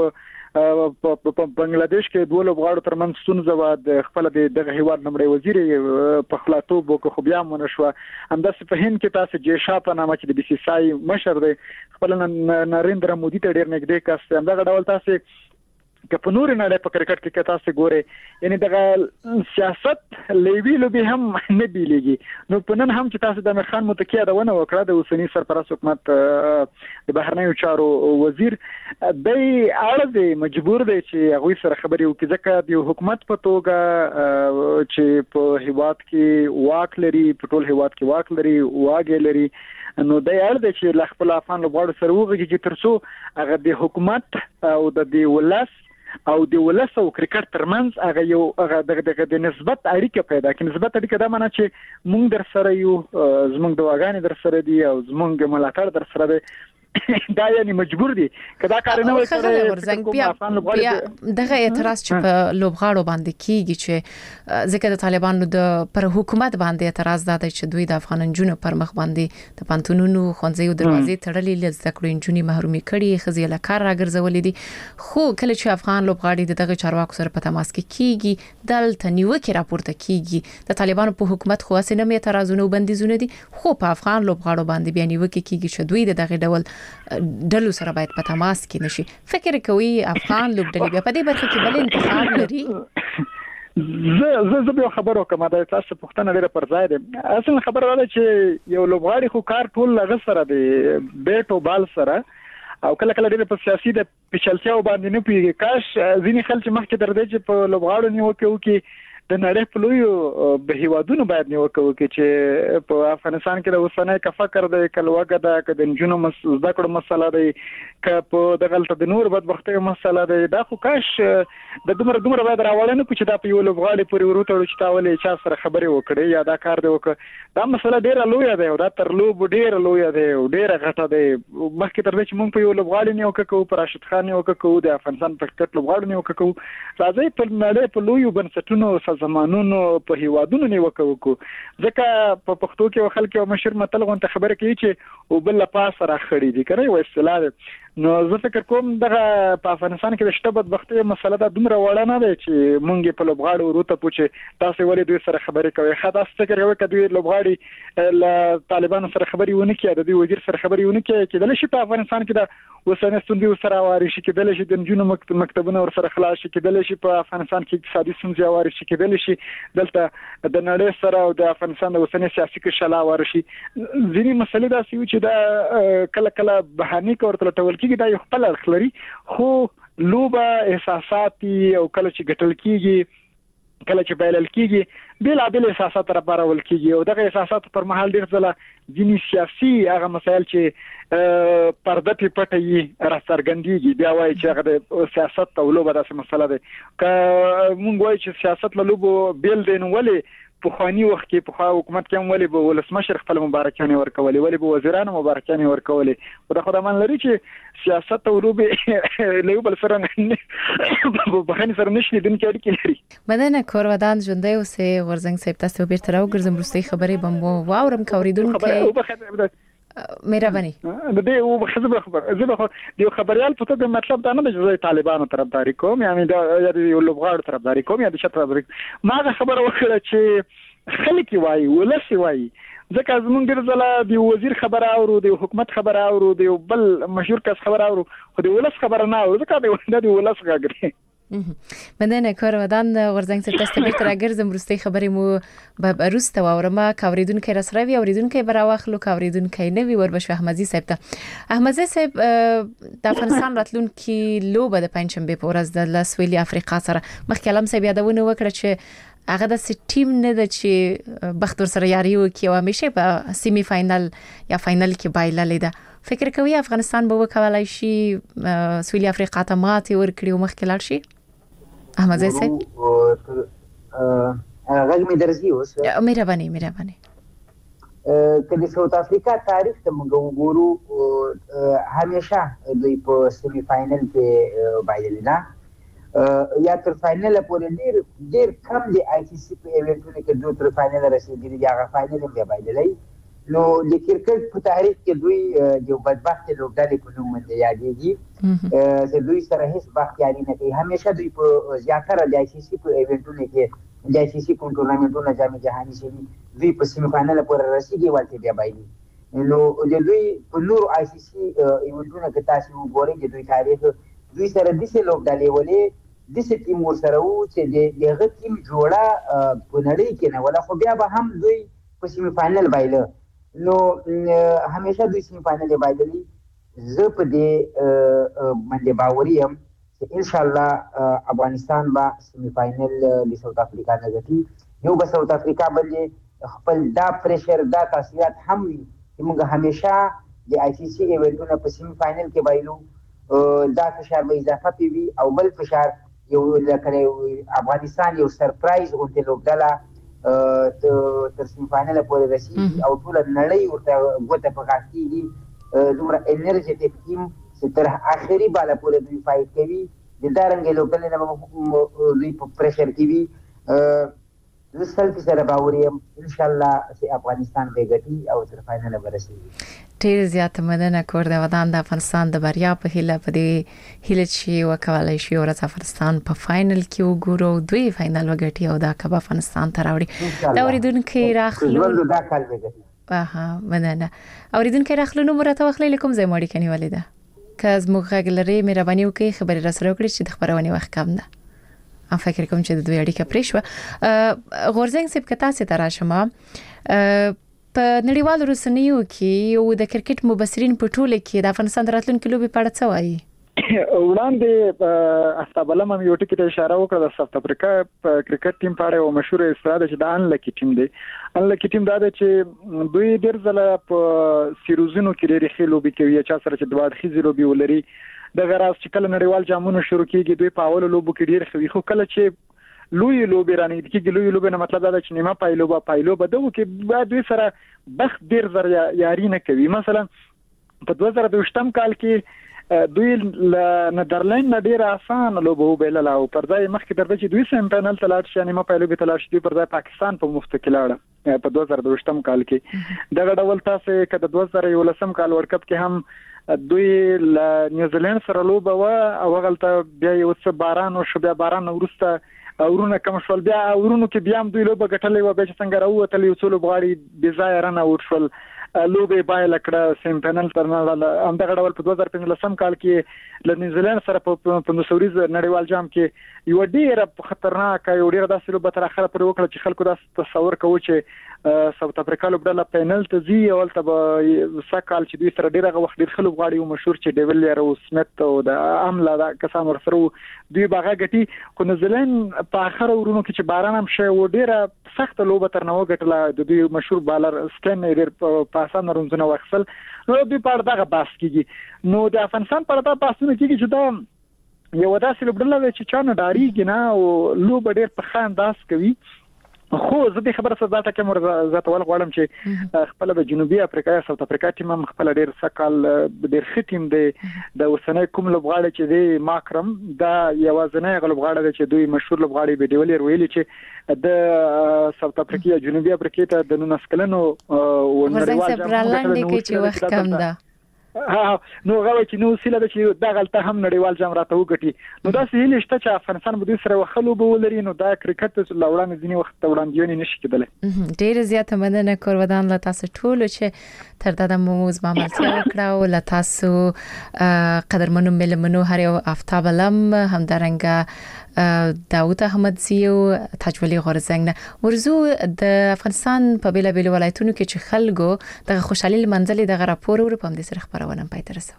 په بنگلاديش کې دوه لوبغاړو ترمنځ ستونزه و، د خپل دغه هیواد نمبر وزیر په خلاطوب وکړو خو بیا مونږ شو. همداسې په هند کې تاسو جیشا په نامه چې د BCCI مشر دی خپل نریندرا مودي ته ډیر نږدې کس، هم دغه ډول تاسو که په نور نه په کرکټ کې تاسو ګوري، یعنی دغه سیاست لیوی لوبي هم نه بیلېږي. نو په نن هم چې تاسو د امیر خان متکیه دا ونه وکړه، د اوسنی سرپرست حکومت د بهرنیو چارو وزیر دی اړه مجبور دی چې هغه سره خبرې وکړي، ځکه د حکومت په توګه چې په هیواد کې واک لري، په ټول هیواد کې واک لري، واګي لري، نو د اړ د چې خپل افغان لوبغاړو سره وګړي چې ترڅو هغه د حکومت او د ولس او د ولس او کرکټ ترمنځ هغه یو هغه د نسبت اړیکه پیدا کړي. نسبت اړیکه دا معنی چې مونږ در سره یو، زمونږ دواګانې در سره دي او زمونږ ملاتړ در سره دی. دا یعنی مجبور دي کدا کار نه وي سره بیا دغه اعتراض چې په لوبغاړو باندې کیږي چې ځکه د طالبانو د پر حکومت باندې اعتراض ده چې دوی د افغان جنونو پر مخ باندې د پانتونونو خونځي دروازې تړلې لزده کړو جنونی محرومي کړي، خزيله کار راګرځولې دي. خو کله چې افغان لوبغاړي دغه چارواکو سره په تماس کې کیږي، دلته نیوکه راپورته کیږي د طالبانو په حکومت خو اسنه مې اعتراضونه وبندیزونه دي، خو په افغان لوبغاړو باندې بیا نیوکه کیږي چې دوی دغه ډول ډلو سره باید په تماس کې نشي. فکر کوي افغان لوبډلې بیا په دې برخه کې بل انتخاب لري؟ زه به خبرو کوم دا تاسو پوښتنه لري پر ځای ده. اصل خبره ده چې یو لوبغاړي خو کار ټول لغه سره دی، بیټ او بال سره، او کله کله ډېر په سیاسي د پېچلتیا باندې نه پیږي. کاش ځینې خلک مخکې درځي چې په لوبغاړو نیوکه وکړي، د نړۍ په لویو به هیوادونو باید نیوکه وکړي چې په افغانستان کې د اوسنۍ که فقر دی، که لوږه ده، که د نجونو زده کړو مسله دی، که په دغلته د نور بدبختۍ مسله دی. دا خو کاش د دومره باید راوړل نه چې دا په یو لوبغاړي پورې وروتړو چې تا ولې چا سره خبرې وکړي یا دا کار دی وکړه. دا مسله ډېره لویه ده او دا تر لوبو ډېره لویه ده او ډېره غټه ده. مخکې تر دې چې موږ په یو لوبغاړي نیوکه کوو، په راشد خان نیوکه کوو، د افغانستان په کرکټ لوبغاړو نیوکه کوو، راځئ په نړۍ په لویو بنسټونو سازمانونو په هیوادونو نیوکه وکړو. ځکه په پښتو کې خلک یو مشر متل غونډه خبره کوي چې او بل پاسه راخړي دي کنه، یو اصطلاح ده. نو زه فکر کوم دغه په افغانستان کې د شته بدبختۍ مسله دا دومره وړه نه ده چې مونږ په لوبغاړو وروته پوښي تاسو ولې دوی سره خبرې کوي. خاص فکر کوي چې دوی لوبغاړي له طالبانو سره خبرې ونه کړي، د دوی وزیر سره خبرې ونه کړي، کېدل شي په افغانستان کې د وسنه ستوندې سره واري شي، کېدل شي د نجونو مکتبونه ور سره خلاص شي، کېدل شي په افغانستان کې اقتصادي ستونزې واري شي، کېدل شي دلته د نړۍ سره او د افغانستان د وسنه سیاسي کې شلا واري شي. ځینې مسلې دا سوي چې دا کله کله بهاني کورته ټول کېږي، دا یو خپل اړخ لري، خو لوبه احساساتي او کله چې ګټل کېږي، کله چې بایلل کېږي، بل احساسات را بارول کېږي او دغه احساسات پر مهال ډیر ځله ځینې سیاسي هغه مسایل چې پرده په پټي را څرګندېږي، بیا وایي چې هغه د سیاست او لوبه داسې مسله ده. که مونږ وایو چې سیاست له لوبو بیل دی، نو ولې په خواني وخت کې په حکومت کې هم ولې به ولسمشر خپل مبارکانه ورکولې، ولې به وزیرانو مبارکانه ورکولې؟ خو دا خدای مان لري چې سیاست او لوبه له بل سره نه بخنه سره نشي دن کې اړیکې لري. بدنه کورودان ژوندۍ اوسې ورزنګ صاحب تاسو بیرته راوګرځم وروستۍ خبرې بم واورم کوریدونکو مهرباني د دې او بخزه خبر زه د خبريال په توګه مطلب دا نه دی چې طالبانو طرفداري کوم، یعنی دا یو لوبغاړو طرفداري کوم یا د شت طرفداري. ما دا خبره وکړه چې خلک وایي ولس وایي، ځکه زمونږ ډېر ځله د وزیر خبره اورو، د حکومت خبره اورو، د بل مشهور کس خبره اورو، خو د ولس خبره نه اورو، ځکه د ولس غږ بدنه کورودان ورزنګ صاحب تاسو بیرته راګرځم وروستۍ خبرې مو به روسته واورم. کوریدونکو رسروي اوریدونکو براواخلو کوریدونکو نوی وربش احمدزي صاحب ته. احمدزي صاحب د افغانستان راتلونکي لوبه د پنځشنبه په ورځ د سویلي افریقا سره مخکې علم صاحب یادونه وکړه چې هغه د ټیم نه د چې بختور سره یاري وکي او همیشه په سیمی فائنل یا فائنل کې بایللې ده. فکر کوي افغانستان به وکولای شي سویلي افریقا ته ماتې ورکړي او مخکې لاړ شي؟ احمد زی صاحب غږ مې درځي اوس؟ مهرباني که د ساوث افریقا تاریخ ته موږ وګورو همیشه دوی په سیمی فاینل کې بایللي ده یا تر فاینل پورې ډېر کم د آی سی سی په ایونټونو کې دوی تر فاینل رسېدلي دي، هغه فاینل هم بیا بایللی. نو د کرکټ په تاریخ کې دوی یو بدبختې لوبډلې په نوم باندې یادېږي چې دوی سره هېڅ بختیاري نه کوي. همیشه دوی په زیاتره د آی سی سی په ایونټونو کې د آی سی سی کوم ټورنامنټونه جام جهاني شوي دوی په سیمی فاینل پورې رسېږي ولته بیا بایلي. نو د دوی په نورو آی سی سی ایونټونو کې تاسو وګورئ د دوی تاریخ دوی سره داسې لوبډلې ولې داسې ټیم ورسره وو چې د هغه ټیم جوړه په نړۍ کې نه وله، خو بیا به هم دوی په سیمی فاینل بایله. نو همیشه دوی سیمی فاینل بایللي. زه په دې باندې باوري یم چې انشاءالله افغانستان به سیمی فاینل د ساوث افریقا نه ګټي. یو به ساوث افریقا باندې خپل دا پریشر دا تاثیرات هم وي چې موږ همیشه د آی سی سی ایونټونه په سیمی فاینل کې بایلو، دا فشار به اضافه پې وي. او بل فشار یو لکه افغانستان یو سرپرایز غوندې لوبډله تر سیمی فاینل پورې رسېږي او ټوله نړۍ ورته ګوته په غاښ کېږي. دومره انرژیټک ټیم چې تر آخري باله پورې دوی فایټ کوي، د دارنګې لوبډلې نه به دوی په پریشر کې وي. زه سل فیصده باوري یم انشاءالله چې افغانستان به ګټي او تر فاینله به رسېږي. ډېر زیاته مننه کور د ودان د افغانستان د بریا په هیله په دې هیله چې وکولای شي ورځ افغانستان په فاینل کې وګورو، دوی فاینل وګټي او دا کب افغانستان ته راوړي. دا اوریدونکو راخلو دا کال وګټي. مننه. اوریدونکو راخلو نو مرته وخلې کوم ځای ماړي کني ولیدا که زموږ غږ لري مهرباني وکړئ خبري را سره وکړئ چې د خبرونه وخت کم ده. ام فکر کوم چې د دوی اړیکه پرې شو. غورزنګ سیب کتا سي تراشمه په نړیوالو رسنیو کې یو د کرکټ مبصرین په ټوله کې د افغانستان راتلونکي لوبي په اړه څه وایي؟ وړاندې استابلم هم یو ټکی ته اشاره وکړه د ساوث افریقا کرکټ ټیم په اړه یو مشهور اصطلاح ده چې د انلکی ټیم دی. انلکی ټیم دا ده چې دوی ډېر ځله په سیریزونو کې ډېرې ښې لوبې کوي، چا سره چې دوه اړخیزې لوبې ولري. دغه راز چې کله نړیوال جامونه شروع کېږي دوی په اولو لوبو کې ډېر ښه وي، خو کله چې لوی لوبې رانږدې کېږي لوی لوبې نه مطلب دا ده چې نیمه پایلوبه دغو کې دوی سره بخت ډېر زر یاري نه کوي. مثلا په 2022 کال کې دوی نیدرلند نه ډېره اسانه لوبه وبایلله او پر ځای مخکې درته چې دوی سیم فاینل ته لاړ شي نیمه پایلوبې ته لاړ شي، دوی پر ځای پاکستان په مفت کې لاړه په 2022 کال کې. دغه ډول تاسو که د 2011 کال ورلډ کپ کې هم دوی له نیوزیلند سره لوبه وه او هغلته بیا یو څه باران وشو، بیا باران وروسته اورونه کم شول، بیا اورونو کې بیا هم دوی لوبه ګټلې وه، بیا چې څنګه راووتل یو څو لوبغاړي بې ځایه رن اوټ شول، لوبې بایله کړه، سیم فاینل ته نه لاړله. همدغه ډول په 2015 کال کې له نیوزیلند سره په 15 ورځ نړیوال جام کې یو ډېره خطرناکه یو ډېره داسې لوبه تر اخره پورې وکړه چې خلکو داسې تصور کوو چې ساوث افریقا لوبډله فاینل ته ځي او هلته به سږ کال چې دوی سره ډېر هغه وخت ډېر ښه لوبغاړي وو مشهور چې ډیویلیر او سمیت او د املا دا کسان ورسره وو، دوی به هغه ګټي. خو نیوزیلند په اخره ورونو کې چې باران هم شوی و ډېره سخته لوبه ترنه وګټله، د دوی مشهور بالر سټین ډېر په اسانه رنزونه واخیستل. نو دوی په اړه دغه بحث کېږي. نو د افغانستان په اړه دا بحثونه کېږي چې دا یو داسې لوبډله ده چې چا نه ډارېږي نه او لوبه ډېر په ښه انداز کوي. خو زه دې خبره سره دا ټکی زیاتول غواړم چې خپله د جنوبي افریقا یا ساوث افریقا ټیم هم خپله ډېر سږ کال ډېر ښه ټیم دی. د اوسنی کوم لوبغاړی چې دی ماکرم دا یوازینی هغه لوبغاړی دی چې دوی مشهور لوبغاړی به ډیویلیر ویلي چې د ساوث افریقا یا جنوبي افریقا ته د 19 کلنو نړیوال جام کې وخت کم ده. نو غواړي چې نو سیله ده چې دا غلطه هم نړیوال جام راته وګټي. نو دا سهیل شته چې افغانستان به دوی سره وخلو به ولري، نو دا کرکټ لوړان ځینی وخت وړاندېونه نشي کېدلی. ډېر زیاته مننه کور ودان له تاسو ټول چې تر دا د موز معاملې وکړه او له تاسو قدرمنو ملمنو هر یو افتاب علم هم درنګه داوود احمد زیو تجولی غورزنګ ورزو د افغانستان په بیلابیل ولایتونو کې چې خلکو د خوشحالي منځلې د راپور ور په دې سره خبرونه پای ته رسو.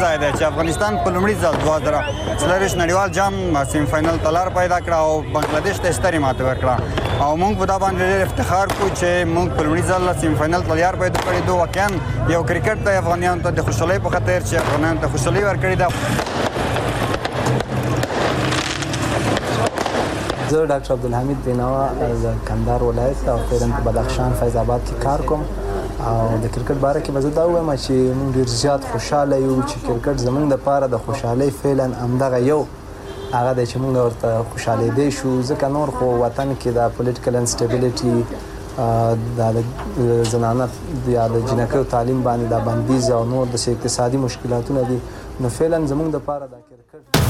ځای دی چې افغانستان په لومړي ځل 2023 نړیوال جام سیم فائنل ته لار پیدا کړه او بنگلاديش ته سترې ماتې ورکړه او موږ په دا باندې ډېر افتخار کوو چې موږ په لومړي ځل سیم فائنل ته لار پیدا کړې دوه واقعا یو کرکټ ته افغانانو ته د خوشحالۍ په خاطر چې افغانانو ته خوشحالي ورکړې ده. زه ډاکټر عبدالحمید بینوا از کندهار ولایت او فعلا په بدخشان فیض آباد کې کار کوم او د کرکټ باره کې به زه دا وایم چې موږ ډېر زیات خوشحاله یو چې کرکټ زموږ دپاره د خوشحالۍ فعلا همدغه یو هغه دی چې موږ ورته خوشحالېدی شو ځکه نور خو وطن کې د پولیټیکل انسټیبلیټي د زنانه یا د جنکیو تعلیم باندې د بندیز او نور د اقتصادي مشکلاتونه دي نو فعلا زموږ دپاره د کرکټ